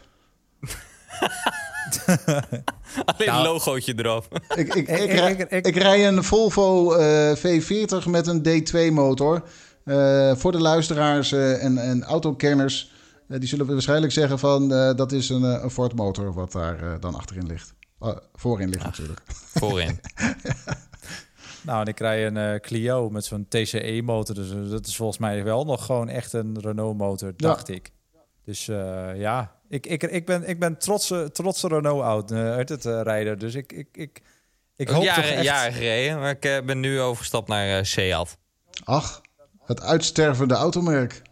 Alleen Nou. een logootje erop. Ik, ik, ik, Ik- rij, ik- ik- ik rij een Volvo uh, V veertig met een D twee motor. Uh, voor de luisteraars uh, en, en autokenners, uh, die zullen waarschijnlijk zeggen van uh, dat is een, uh, een Ford motor wat daar uh, dan achterin ligt. Uh, voorin ligt natuurlijk. Voorin. Nou, en ik rij een uh, Clio met zo'n T C E-motor. Dus uh, dat is volgens mij wel nog gewoon echt een Renault-motor, dacht ik. Dus uh, ja, ik, ik, ik ben, ik ben trotse, trotse Renault-oud uh, uit het uh, rijder. Dus ik, ik, ik, ik hoop jaren, toch echt... jaren gereden, maar ik uh, ben nu overgestapt naar uh, Seat. Ach, het uitstervende automerk.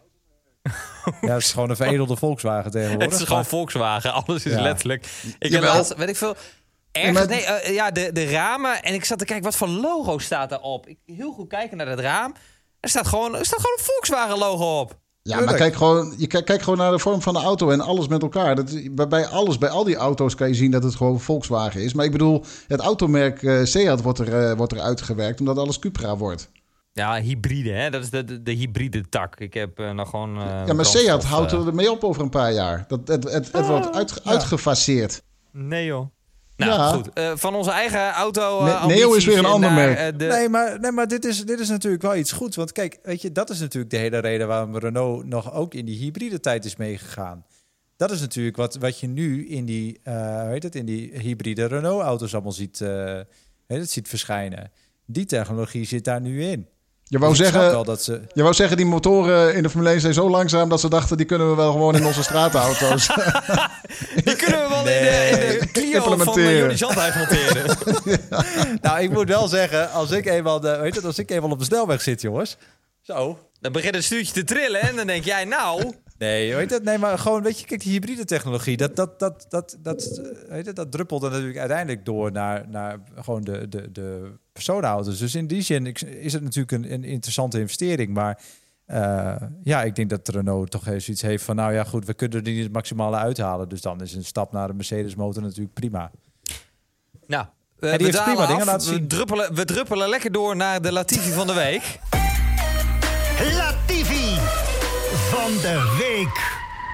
Ja, het is gewoon een veredelde Volkswagen tegenwoordig. Het is gewoon Volkswagen, alles is Ja. letterlijk. Ik heb Jawel. laatst, weet ik veel... Ja, Ergens, maar- nee, uh, ja, de, de ramen. En ik zat te kijken, wat voor logo staat daarop? Ik heel goed kijken naar het raam. Er staat gewoon, er staat gewoon een Volkswagen-logo op. Ja, Tuurlijk. maar kijk gewoon, je kijkt kijk gewoon naar de vorm van de auto en alles met elkaar. Dat, is- bij, bij alles, bij al die auto's kan je zien dat het gewoon Volkswagen is. Maar ik bedoel, het automerk uh, Seat wordt er, uh, wordt er uitgewerkt omdat alles Cupra wordt. Ja, hybride, hè? Dat is de, de, de hybride tak. Ik heb uh, nog gewoon... Uh, Ja, maar brandstof, Seat houdt uh, er mee op over een paar jaar. Dat, het het, het wordt uit, uitgefaseerd. Nee, joh. Nou, Ja. goed. Uh, van onze eigen auto... Uh, Ne- ambities Neo is weer een ander naar, merk. uh, de... Nee, maar, nee, maar dit, is, dit is natuurlijk wel iets goeds. Want kijk, weet je, dat is natuurlijk de hele reden waarom Renault nog ook in die hybride tijd is meegegaan. Dat is natuurlijk wat, wat je nu in die, uh, weet het, in die hybride Renault-auto's allemaal ziet, uh, weet het, ziet verschijnen. Die technologie zit daar nu in. Je wou, Dus ik snap zeggen, wel dat ze... je wou zeggen, die motoren in de Formule één zijn zo langzaam dat ze dachten, die kunnen we wel gewoon in onze straatauto's. Die kunnen we wel in de, in de Clio van uh, Implementeren. Johnny Zandhuis monteren. Nou, ik moet wel zeggen, als ik eenmaal, de, weet het, als ik eenmaal op de snelweg zit, jongens. Zo. Dan begint het stuurtje te trillen en dan denk jij, nou... Nee, weet het, nee, maar gewoon, weet je, kijk, die hybride technologie, dat, dat, dat, dat, dat, weet het, dat druppelt er natuurlijk uiteindelijk door naar, naar gewoon de, de, de personenauto's. Dus in die zin is het natuurlijk een, een interessante investering. Maar uh, ja, ik denk dat Renault toch eens iets heeft van, nou ja, goed, we kunnen er niet het maximale uithalen. Dus dan is een stap naar een Mercedes-motor natuurlijk prima. Nou, uh, die we, heeft dalen prima dingen af. laten we, zien. druppelen, we druppelen lekker door naar de Latifi van de week. Latifi van de week.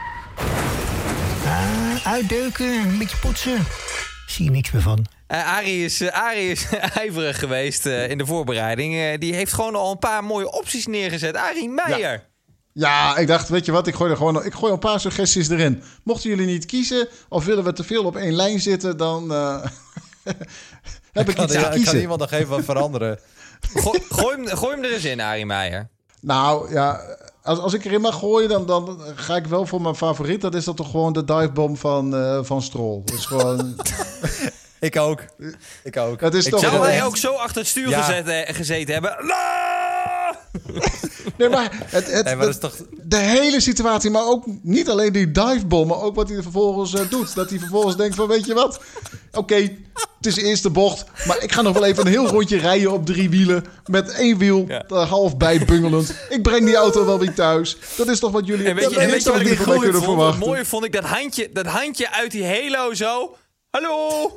Ah, uitdeuken, een beetje poetsen. Zie je niks meer van. Uh, Arie is, uh, Arie is ijverig geweest uh, in de voorbereiding. Uh, die heeft gewoon al een paar mooie opties neergezet. Arie Meijer. Ja. Ja, ik dacht, weet je wat, ik gooi er gewoon ik gooi een paar suggesties erin. Mochten jullie niet kiezen of willen we te veel op één lijn zitten, dan uh, heb ik Kan, iets ja, te kan kiezen. iemand nog even wat veranderen? Gooi, gooi, hem, gooi hem er eens in, Arie Meijer. Nou ja, als, als ik erin mag gooien, dan, dan ga ik wel voor mijn favoriet. Dat is dat toch gewoon de divebomb van, uh, van Stroll. Dat is gewoon... Ik ook. Ik ook. Het is ik toch Zou wel hij echt- ook zo achter het stuur Ja. gezet, eh, gezeten hebben? Ah! Nee, maar het, het, Nee, maar dat is de- toch... de hele situatie, maar ook niet alleen die divebom, maar ook wat hij er vervolgens eh, doet. Dat hij vervolgens denkt van, weet je wat? Oké, het is de eerste bocht, maar ik ga nog wel even een heel rondje rijden op drie wielen. Met één wiel Ja. er half bij bungelend. Ik breng die auto wel weer thuis. Dat is toch wat jullie, En weet je, dat en is weet je toch wat ik jullie het van mij mooie kunnen vond? Het verwachten. mooie vond ik dat handje, dat handje uit die halo zo. Hallo!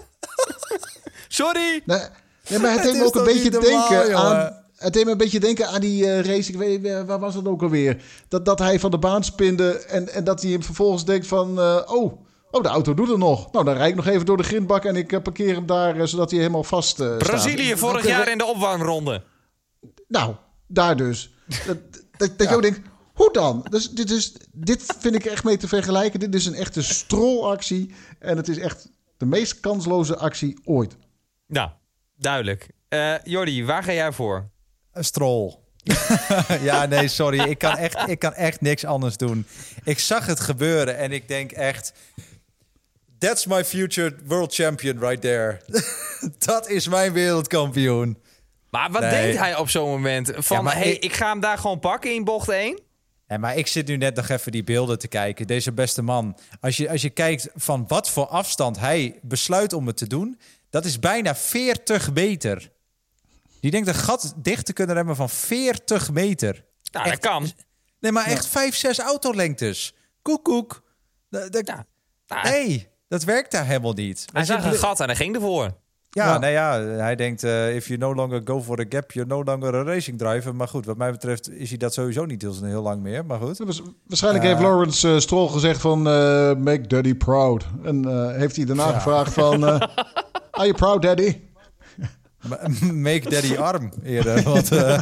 Sorry! Nee, nee, maar het, Het deed me is ook een toch beetje niet normaal, denken aan... jongen? Het deed me een beetje denken aan die eh, race. Ik weet eh, waar was dat ook alweer? Dat, dat hij van de baan spinde en, en dat hij hem vervolgens denkt van... eh, oh, oh, de auto doet het nog. Nou, dan rijd ik nog even door de grindbak en ik eh, parkeer hem daar... eh, zodat hij helemaal vast eh, staat. Brazilië vorig Oké, jaar in de opwarmronde. Nou, daar dus. Dat, dat, dat je ook denkt, hoe dan? Dus, dit, is, dit vind ik echt mee te vergelijken. Dit is een echte strolactie. En het is echt de meest kansloze actie ooit. Nou, duidelijk. Eh Jordi, waar ga jij voor? Een strol. Ja, nee, sorry. Ik kan, echt, ik kan echt niks anders doen. Ik zag het gebeuren en ik denk echt... That's my future world champion right there. Dat is mijn wereldkampioen. Maar wat Nee. denkt hij op zo'n moment? Van, Ja, maar hey, ik- ik ga hem daar gewoon pakken in bocht één? En maar ik zit nu net nog even die beelden te kijken. Deze beste man. Als je, als je kijkt van wat voor afstand hij besluit om het te doen... dat is bijna veertig meter. Die denkt een gat dicht te kunnen remmen van veertig meter. Nou, dat Echt. kan. Nee, maar echt vijf, zes autolengtes. Koek, koek. Da- da- Ja. Nou, Nee, dat werkt daar helemaal niet. hij Want je zag een bl- gat en hij ging ervoor. Ja, Ja. nou ja, hij denkt... eh, if you no longer go for the gap, you're no longer a racing driver. Maar goed, wat mij betreft is hij dat sowieso niet heel, heel lang meer. Maar goed. Dat was- Waarschijnlijk Uh, heeft Lawrence eh, Stroll gezegd van... eh, make daddy proud. En eh, heeft hij daarna Ja. gevraagd van... eh, are you proud, daddy? Maar make daddy arm eerder. Want uh,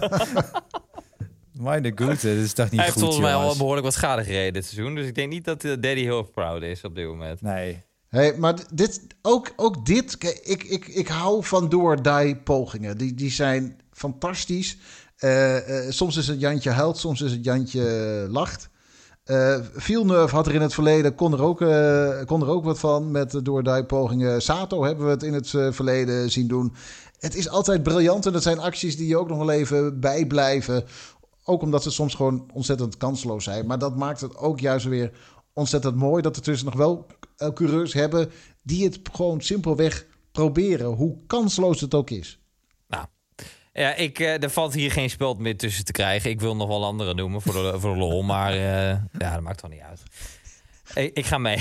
meine Güte, dit is toch niet Hij heeft goed, volgens mij al jongens. behoorlijk wat schade gereden dit seizoen. Dus ik denk niet dat eh, Daddy heel erg proud is op dit moment. Nee. Hey, maar dit, ook, ook dit... Kijk, ik, ik, ik hou van door-die pogingen. Die, die zijn fantastisch. Eh, eh, soms is het Jantje huilt, soms is het Jantje lacht. Eh Villeneuve had er in het verleden, kon er ook, eh, kon er ook wat van met de door-die pogingen. Sato hebben we het in het eh, verleden zien doen. Het is altijd briljant en dat zijn acties die je ook nog wel even bijblijven. Ook omdat ze soms gewoon ontzettend kansloos zijn. Maar dat maakt het ook juist weer ontzettend mooi dat er tussen nog wel uh, coureurs hebben die het gewoon simpelweg proberen. Hoe kansloos het ook is. Nou, ja, ik, eh, er valt hier geen speld meer tussen te krijgen. Ik wil nog wel andere noemen voor de, voor de lol. Maar eh, ja, dat maakt toch niet uit. Ik, ik ga mee.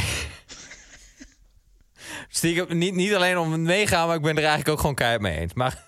Stiekem, niet, niet alleen om het meegaan, maar ik ben er eigenlijk ook gewoon keihard mee eens. Maar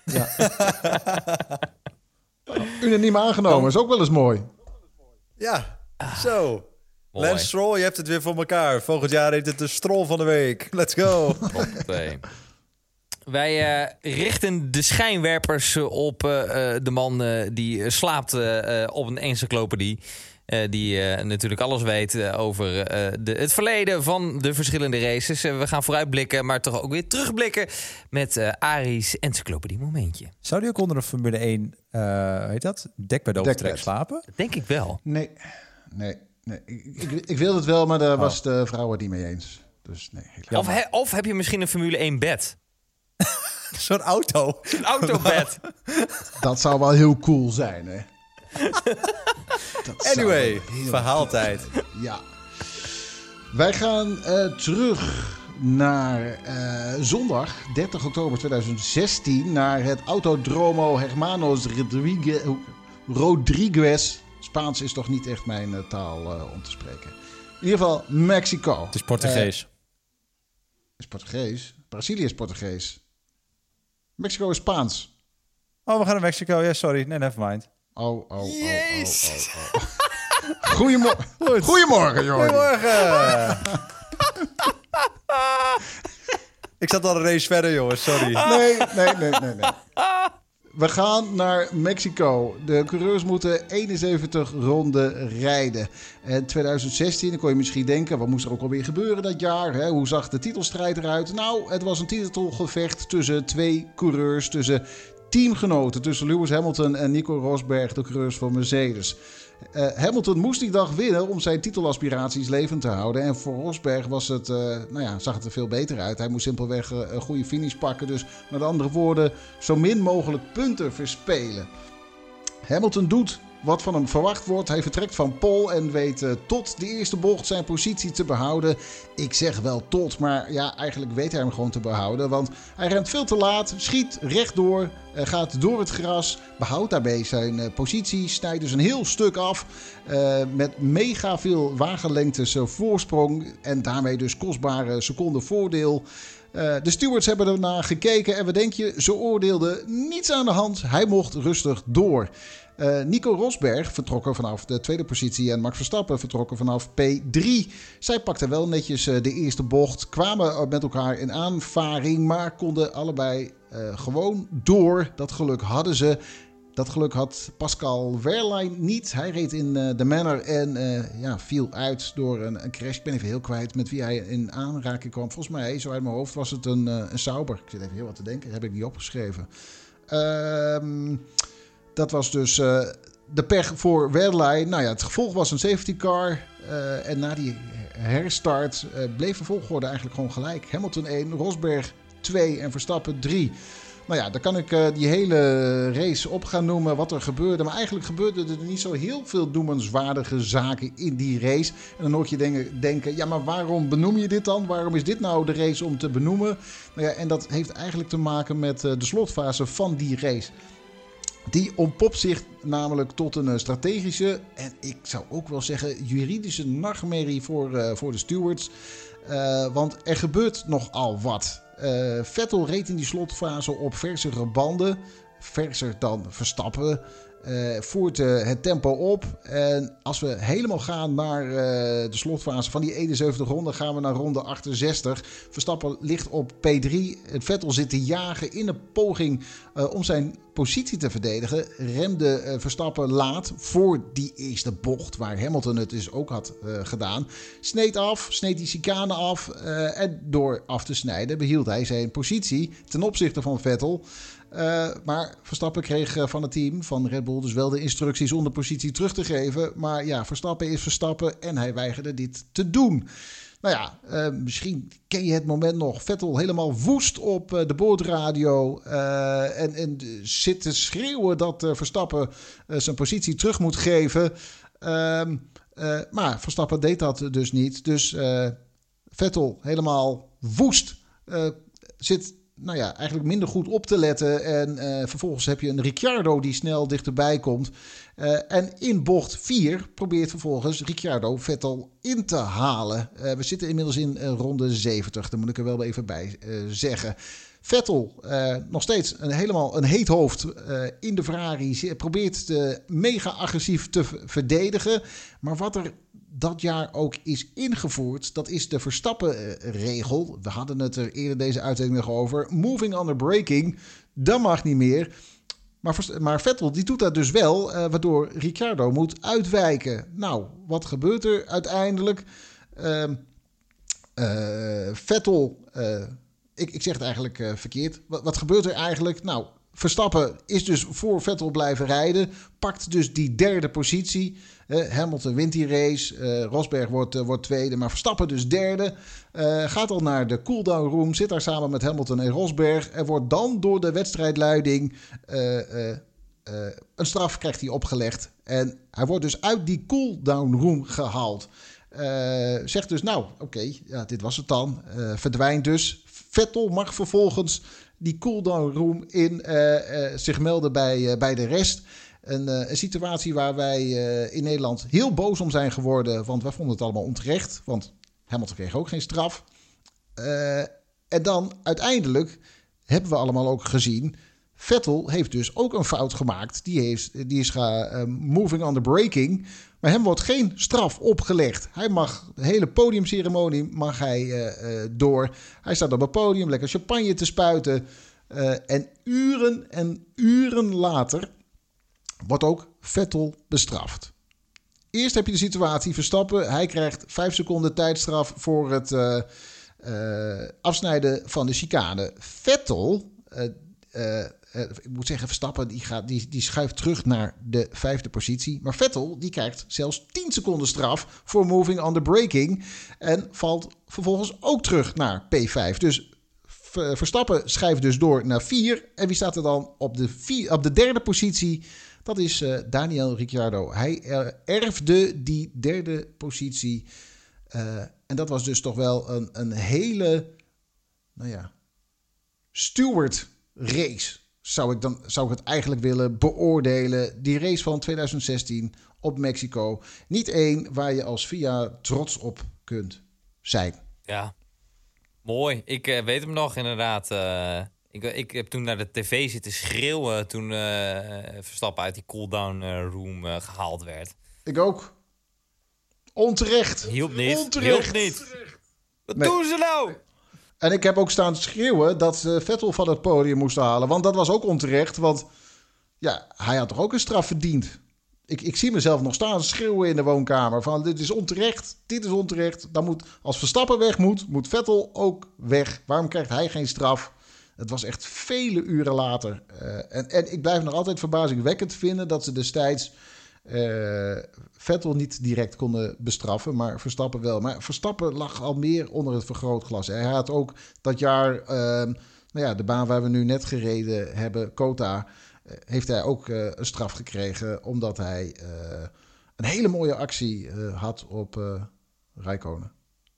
Unaniem aangenomen, is ook wel eens mooi. Ja, zo. mooi. Lance Stroll, je hebt het weer voor elkaar. Volgend jaar heet het de Stroll van de week. Let's go. Top twee. Wij uh, richten de schijnwerpers op uh, de man uh, die uh, slaapt uh, op een encyclopedie. Uh, die uh, natuurlijk alles weet uh, over uh, de, het verleden van de verschillende races. Uh, we gaan vooruitblikken, maar toch ook weer terugblikken met uh, Ari's encyclopedie momentje. Zou die ook onder een Formule één, uh, heet dat? Dekbed overtrek Dekbed. slapen? Dat denk ik wel. Nee, nee, nee. Ik, ik, ik wilde het wel, maar daar was de vrouw het niet mee eens. Dus nee, helaas. Of, he, of heb je misschien een Formule één bed? Zo'n auto. Een autobed. Dat zou wel heel cool zijn, hè? Dat zou Anyway, wel heel verhaaltijd. Ja. Wij gaan uh, terug naar uh, zondag, dertig oktober tweeduizend zestien... naar het Autodromo Hermanos Rodriguez. Rodriguez. Spaans is toch niet echt mijn uh, taal uh, om te spreken. In ieder geval Mexico. Het is Portugees. Uh, is Portugees? Brazilië is Portugees. Mexico is Spaans. Oh, we gaan naar Mexico. Ja, sorry. Nee, nevermind. Oh, oh, oh, oh, Jezus. oh, oh. Goedemorgen. Goedemorgen, Jordi. Goedemorgen. Ik zat al een race verder, jongens. Sorry. Nee, nee, nee, nee, nee. We gaan naar Mexico. De coureurs moeten eenenzeventig ronden rijden. En tweeduizend zestien, dan kon je misschien denken, wat moest er ook alweer gebeuren dat jaar? Hè? Hoe zag de titelstrijd eruit? Nou, het was een titelgevecht tussen twee coureurs, tussen teamgenoten tussen Lewis Hamilton en Nico Rosberg, de coureurs van Mercedes. Uh, Hamilton moest die dag winnen om zijn titelaspiraties levend te houden. En voor Rosberg was het, uh, nou ja, zag het er veel beter uit. Hij moest simpelweg uh, een goede finish pakken. Dus met andere woorden, zo min mogelijk punten verspelen. Hamilton doet wat van hem verwacht wordt. Hij vertrekt van pole en weet uh, tot de eerste bocht zijn positie te behouden. Ik zeg wel tot, maar ja, eigenlijk weet hij hem gewoon te behouden. Want hij rent veel te laat, schiet rechtdoor, uh, gaat door het gras, behoudt daarbij zijn uh, positie, snijdt dus een heel stuk af. Uh, met mega veel wagenlengtes uh, voorsprong en daarmee dus kostbare seconden voordeel. Uh, de stewards hebben ernaar gekeken en wat denk je? Ze oordeelden niets aan de hand. Hij mocht rustig door. Uh, Nico Rosberg vertrokken vanaf de tweede positie en Max Verstappen vertrokken vanaf P drie. Zij pakten wel netjes uh, de eerste bocht, kwamen met elkaar in aanvaring, maar konden allebei uh, gewoon door. Dat geluk hadden ze. Dat geluk had Pascal Wehrlein niet. Hij reed in uh, de Manor en uh, ja, viel uit door een, een crash. Ik ben even heel kwijt met wie hij in aanraking kwam. Volgens mij, zo uit mijn hoofd, was het een, uh, een Sauber. Ik zit even heel wat te denken, heb ik niet opgeschreven. Ehm... Uh, Dat was dus uh, de pech voor Wehrlein. Nou ja, het gevolg was een safety car. Uh, en na die herstart uh, bleef de volgorde eigenlijk gewoon gelijk. Hamilton één, Rosberg twee en Verstappen drie. Nou ja, dan kan ik uh, die hele race op gaan noemen wat er gebeurde. Maar eigenlijk gebeurde er niet zo heel veel noemenswaardige zaken in die race. En dan hoor je denken, denken, ja, maar waarom benoem je dit dan? Waarom is dit nou de race om te benoemen? Nou ja, en dat heeft eigenlijk te maken met uh, de slotfase van die race. Die ontpopt zich namelijk tot een strategische en ik zou ook wel zeggen juridische nachtmerrie voor, uh, voor de stewards. Uh, want er gebeurt nogal wat. Uh, Vettel reed in die slotfase op versere banden. Verser dan Verstappen. Uh, voert uh, het tempo op. En als we helemaal gaan naar uh, de slotfase van die eenenzeventig ronden, gaan we naar ronde achtenzestig. Verstappen ligt op P drie. Vettel zit te jagen in een poging uh, om zijn positie te verdedigen. Remde uh, Verstappen laat voor die eerste bocht, waar Hamilton het dus ook had uh, gedaan. Sneed af, sneed die chicane af. Uh, en door af te snijden behield hij zijn positie ten opzichte van Vettel. Uh, maar Verstappen kreeg uh, van het team van Red Bull dus wel de instructies om de positie terug te geven. Maar ja, Verstappen is Verstappen en hij weigerde dit te doen. Nou ja, uh, misschien ken je het moment nog. Vettel helemaal woest op uh, de boordradio uh, en, en zit te schreeuwen dat uh, Verstappen uh, zijn positie terug moet geven. Uh, uh, maar Verstappen deed dat dus niet. Dus uh, Vettel helemaal woest uh, zit... nou ja, eigenlijk minder goed op te letten. En uh, vervolgens heb je een Ricciardo die snel dichterbij komt. Uh, en in bocht vier probeert vervolgens Ricciardo Vettel in te halen. Uh, we zitten inmiddels in uh, ronde zeventig. Daar moet ik er wel even bij uh, zeggen. Vettel, uh, nog steeds een, helemaal een heet hoofd uh, in de Ferrari. Probeert te mega agressief te v- verdedigen. Maar wat er dat jaar ook is ingevoerd, dat is de Verstappen-regel. We hadden het er eerder deze uitzending nog over. Moving under braking, dat mag niet meer. Maar, maar Vettel die doet dat dus wel, uh, waardoor Ricciardo moet uitwijken. Nou, wat gebeurt er uiteindelijk? Uh, uh, Vettel, uh, ik, ik zeg het eigenlijk uh, verkeerd. Wat, wat gebeurt er eigenlijk? Nou, Verstappen is dus voor Vettel blijven rijden. Pakt dus die derde positie. Uh, Hamilton wint die race. Uh, Rosberg wordt, uh, wordt tweede. Maar Verstappen dus derde. Uh, gaat al naar de cooldown room. Zit daar samen met Hamilton en Rosberg. En wordt dan door de wedstrijdleiding uh, uh, uh, een straf krijgt hij opgelegd. En hij wordt dus uit die cooldown room gehaald. Uh, zegt dus nou oké, okay, ja, dit was het dan. Uh, verdwijnt dus. Vettel mag vervolgens die cooldown room in uh, uh, zich melden bij, uh, bij de rest. Een, uh, een situatie waar wij uh, in Nederland heel boos om zijn geworden. Want wij vonden het allemaal onterecht. Want Hamilton kreeg ook geen straf. Uh, en dan uiteindelijk hebben we allemaal ook gezien. Vettel heeft dus ook een fout gemaakt. Die, heeft, die is gaan uh, moving on the braking. Maar hem wordt geen straf opgelegd. Hij mag de hele podiumceremonie mag hij uh, uh, door. Hij staat op het podium lekker champagne te spuiten. Uh, en uren en uren later wordt ook Vettel bestraft. Eerst heb je de situatie Verstappen. Hij krijgt vijf seconden tijdstraf voor het uh, uh, afsnijden van de chicane. Vettel uh, uh, Uh, ik moet zeggen, Verstappen die gaat, die, die schuift terug naar de vijfde positie. Maar Vettel die krijgt zelfs tien seconden straf voor moving on the braking. En valt vervolgens ook terug naar P vijf. Dus Verstappen schuift dus door naar vier. En wie staat er dan op de, vier, op de derde positie? Dat is uh, Daniel Ricciardo. Hij erfde die derde positie. Uh, en dat was dus toch wel een, een hele, nou ja, steward race. Zou ik, dan, zou ik het eigenlijk willen beoordelen. Die race van twintig zestien op Mexico. Niet één waar je als F I A trots op kunt zijn. Ja, mooi. Ik uh, weet hem nog inderdaad. Uh, ik, ik heb toen naar de tv zitten schreeuwen toen uh, Verstappen uit die cooldown uh, room uh, gehaald werd. Ik ook. Onterecht. Hielp niet. Onterecht. Hielp niet. Wat Nee. doen ze nou? En ik heb ook staan schreeuwen dat uh, Vettel van het podium moest halen. Want dat was ook onterecht. Want ja, hij had toch ook een straf verdiend. Ik, ik zie mezelf nog staan schreeuwen in de woonkamer. Van dit is onterecht, dit is onterecht. Dan moet, als Verstappen weg moet, moet Vettel ook weg. Waarom krijgt hij geen straf? Het was echt vele uren later. Uh, en, en ik blijf nog altijd verbazingwekkend vinden dat ze destijds uh, Vettel niet direct konden bestraffen, maar Verstappen wel. Maar Verstappen lag al meer onder het vergrootglas. Hij had ook dat jaar, uh, nou ja, de baan waar we nu net gereden hebben, Kota, uh, heeft hij ook uh, een straf gekregen omdat hij uh, een hele mooie actie uh, had op uh, Räikkönen.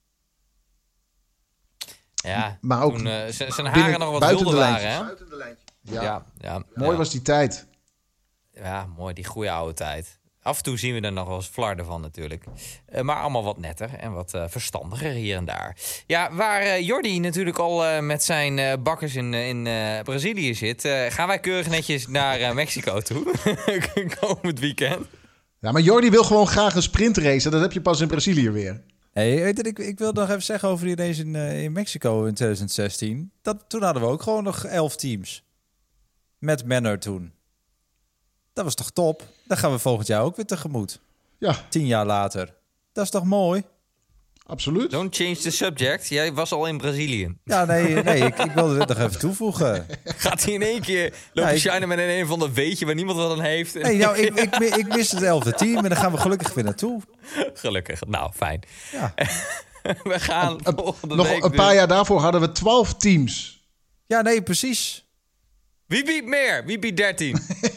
Ja, Maar ook toen uh, z- zijn haren binnen- nog wat buiten wilder de waren, hè? lijntjes. Ja, Ja, ja, mooi ja. was die tijd. Ja, mooi, die goede oude tijd. Af en toe zien we er nog wel eens flarden van natuurlijk. Uh, maar allemaal wat netter en wat uh, verstandiger hier en daar. Ja, waar uh, Jordi natuurlijk al uh, met zijn uh, bakkers in, in uh, Brazilië zit... Uh, gaan wij keurig netjes naar uh, Mexico toe. Komend weekend. Ja, maar Jordi wil gewoon graag een sprintrace. En dat heb je pas in Brazilië weer. Hey, weet je, ik, ik wil nog even zeggen over die race in, uh, in Mexico in twintig zestien. Dat, toen hadden we ook gewoon nog elf teams. Met Manor toen. Dat was toch top? Dan gaan we volgend jaar ook weer tegemoet. Ja, Tien jaar later. Dat is toch mooi? absoluut. Don't change the subject. Jij was al in Brazilië. Ja, nee, nee ik, ik wilde dit nog even toevoegen. Gaat hij in één keer lopen Ja, ik- shinen met een, een van de weetje waar niemand wat aan heeft? Nee, nou, ik, ik, ik mis het elfde team en dan gaan we gelukkig weer naartoe. Gelukkig. Nou, fijn. Ja, We gaan volgende Nog week een paar dus- jaar daarvoor hadden we twaalf teams. ja nee, precies. Wie biedt meer? Wie biedt dertien?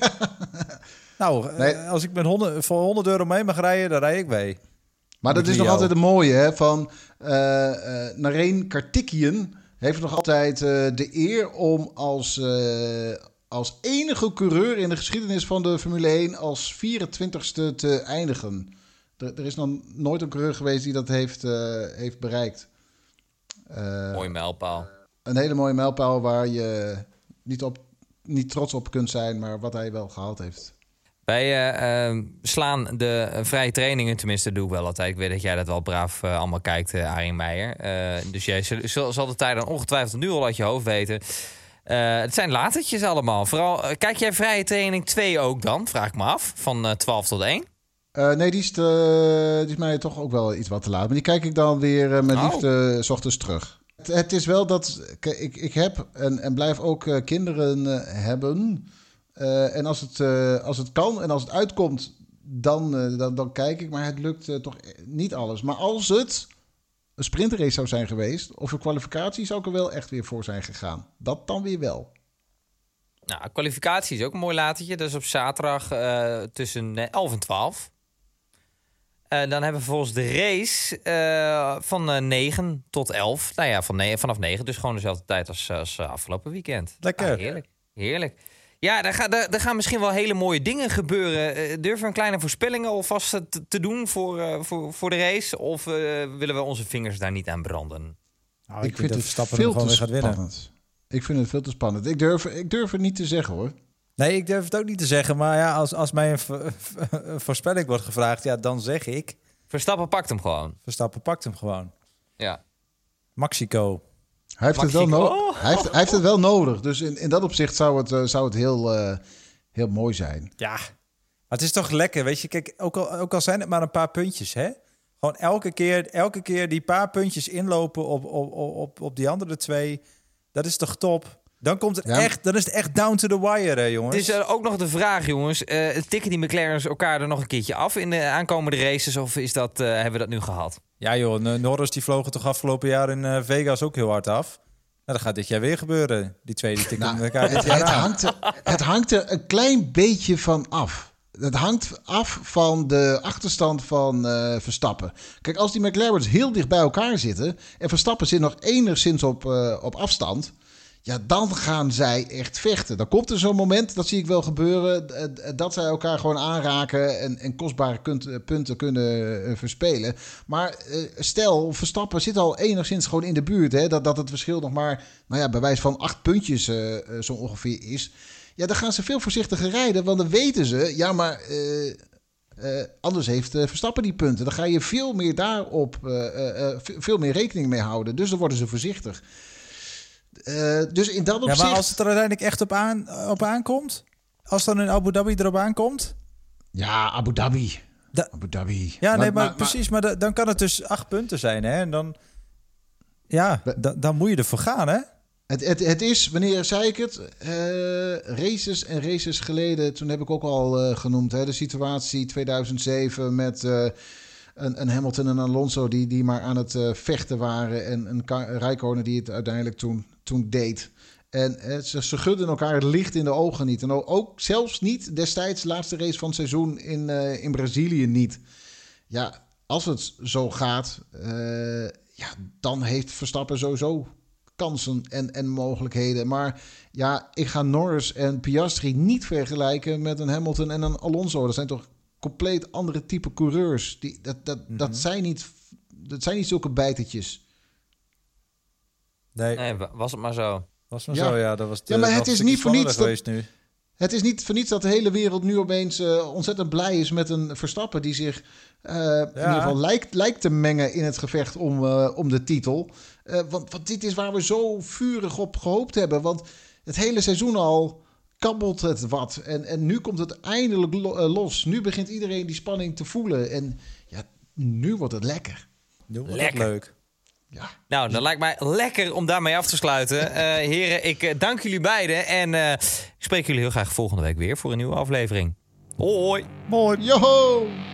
Nou, eh, Nee. als ik met honderd, voor honderd euro mee mag rijden, dan rij ik mee. Maar dat Met is nog Leo. altijd een mooie, hè? Van uh, uh, Narain Karthikeyan heeft nog altijd uh, de eer om als, uh, als enige coureur in de geschiedenis van de Formule één als vierentwintigste te eindigen. Er, er is nog nooit een coureur geweest die dat heeft, uh, heeft bereikt. Uh, Mooi mijlpaal. Een hele mooie mijlpaal waar je niet, op, niet trots op kunt zijn, maar wat hij wel gehaald heeft. Wij uh, uh, slaan de uh, vrije trainingen, tenminste doe ik wel altijd. Ik weet dat jij dat wel braaf uh, allemaal kijkt, uh, Arie Meijer. Uh, dus jij zal, zal de tijd dan ongetwijfeld nu al uit je hoofd weten. Uh, het zijn latertjes allemaal. Vooral, uh, kijk jij vrije training twee ook dan? Vraag ik me af. Van uh, twaalf tot één? Uh, nee, die is, te, die is mij toch ook wel iets wat te laat. Maar die kijk ik dan weer uh, met Oh. liefde 's ochtends terug. Het, het is wel dat kijk, ik, ik heb en, en blijf ook uh, kinderen uh, hebben. Uh, en als het, uh, als het kan en als het uitkomt, dan, uh, dan, dan kijk ik. Maar het lukt uh, toch niet alles. Maar als het een sprintrace zou zijn geweest, of een kwalificatie, zou ik er wel echt weer voor zijn gegaan. Dat dan weer wel. Nou, kwalificatie is ook een mooi latertje. Dat is op zaterdag uh, tussen uh, elf en twaalf. Uh, dan hebben we vervolgens de race uh, van uh, negen tot elf. Nou ja, van ne- vanaf negen. Dus gewoon dezelfde tijd als, als uh, afgelopen weekend. Lekker. Ah, heerlijk. Heerlijk. Ja, daar, ga, daar, daar gaan misschien wel hele mooie dingen gebeuren. Uh, durven we een kleine voorspellingen alvast te, te doen voor, uh, voor, voor de race? Of uh, willen we onze vingers daar niet aan branden? Nou, ik vind dat het Verstappen veel hem gewoon te weer gaat winnen. spannend. Ik vind het veel te spannend. Ik durf, ik durf het niet te zeggen, hoor. Nee, ik durf het ook niet te zeggen. Maar ja, als, als mij een, vo- een voorspelling wordt gevraagd, ja, dan zeg ik... Verstappen pakt hem gewoon. Verstappen pakt hem gewoon. Ja. Mexico. Hij heeft, het wel, Mexico. no- Oh. hij, heeft, hij heeft het wel nodig. Dus in, in dat opzicht zou het, uh, zou het heel, uh, heel mooi zijn. Ja, maar het is toch lekker, weet je. Kijk, ook al, ook al zijn het maar een paar puntjes, hè. Gewoon elke keer, elke keer die paar puntjes inlopen op, op, op, op die andere twee. Dat is toch top? Dan, komt het Ja. echt, dan is het echt down to the wire, hè, jongens. Het is uh, ook nog de vraag, jongens. Uh, tikken die McLaren's elkaar er nog een keertje af in de aankomende races? Of is dat, uh, hebben we dat nu gehad? Ja joh, Norris die vlogen toch afgelopen jaar in uh, Vegas ook heel hard af. Nou, dat gaat dit jaar weer gebeuren. Die twee die tikken Nou, elkaar dit het, jaar het, aan. hangt er, het hangt er een klein beetje van af. Het hangt af van de achterstand van uh, Verstappen. Kijk, als die McLaren's heel dicht bij elkaar zitten en Verstappen zit nog enigszins op, uh, op afstand, ja, dan gaan zij echt vechten. Dan komt er zo'n moment, dat zie ik wel gebeuren, dat zij elkaar gewoon aanraken en, en kostbare kunt, punten kunnen uh, verspelen. Maar uh, stel, Verstappen zit al enigszins gewoon in de buurt, hè, dat, dat het verschil nog maar, nou ja, bij wijze van acht puntjes uh, uh, zo ongeveer is. Ja, dan gaan ze veel voorzichtiger rijden, want dan weten ze, ja, maar uh, uh, anders heeft uh, Verstappen die punten. Dan ga je veel meer daarop, uh, uh, veel meer rekening mee houden. Dus dan worden ze voorzichtig. Uh, dus in dat opzicht... Ja, maar als het er uiteindelijk echt op, aan, op aankomt? Als dan in Abu Dhabi erop aankomt? Ja, Abu Dhabi. Da- Abu Dhabi. Ja, maar, nee, maar, maar precies. Maar da- dan kan het dus acht punten zijn, hè? En dan... Ja, da- dan moet je ervoor gaan, hè? Het, het, het is, wanneer zei ik het, uh, races en races geleden, toen heb ik ook al uh, genoemd, hè, de situatie tweeduizend zeven met uh, een, een Hamilton en Alonso die, die maar aan het uh, vechten waren en een Ka- Räikkönen die het uiteindelijk toen, toen deed. En uh, ze, ze gudden elkaar het licht in de ogen niet. En ook, ook zelfs niet destijds de laatste race van het seizoen in, uh, in Brazilië niet. Ja, als het zo gaat, uh, ja, dan heeft Verstappen sowieso kansen en, en mogelijkheden. Maar ja, ik ga Norris en Piastri niet vergelijken met een Hamilton en een Alonso. Dat zijn toch compleet andere type coureurs. Die, dat, dat, mm-hmm. dat, zijn niet, dat zijn niet zulke bijtertjes. Nee, nee was het maar zo. Was maar ja. zo, ja. Dat was de, ja, maar het is niet voor niets geweest nu. Het is niet voor niets dat de hele wereld nu opeens uh, ontzettend blij is met een Verstappen die zich uh, ja. in ieder geval lijkt, lijkt te mengen in het gevecht om, uh, om de titel. Uh, want, want dit is waar we zo vurig op gehoopt hebben. Want het hele seizoen al kabbelt het wat. En, en nu komt het eindelijk lo- uh, los. Nu begint iedereen die spanning te voelen. En ja, nu wordt het lekker. Nu wordt lekker. Het leuk. Ja. Nou, dan lijkt mij lekker om daarmee af te sluiten. Uh, heren, ik uh, dank jullie beiden. En uh, ik spreek jullie heel graag volgende week weer voor een nieuwe aflevering. Hoi. Mooi. Joho!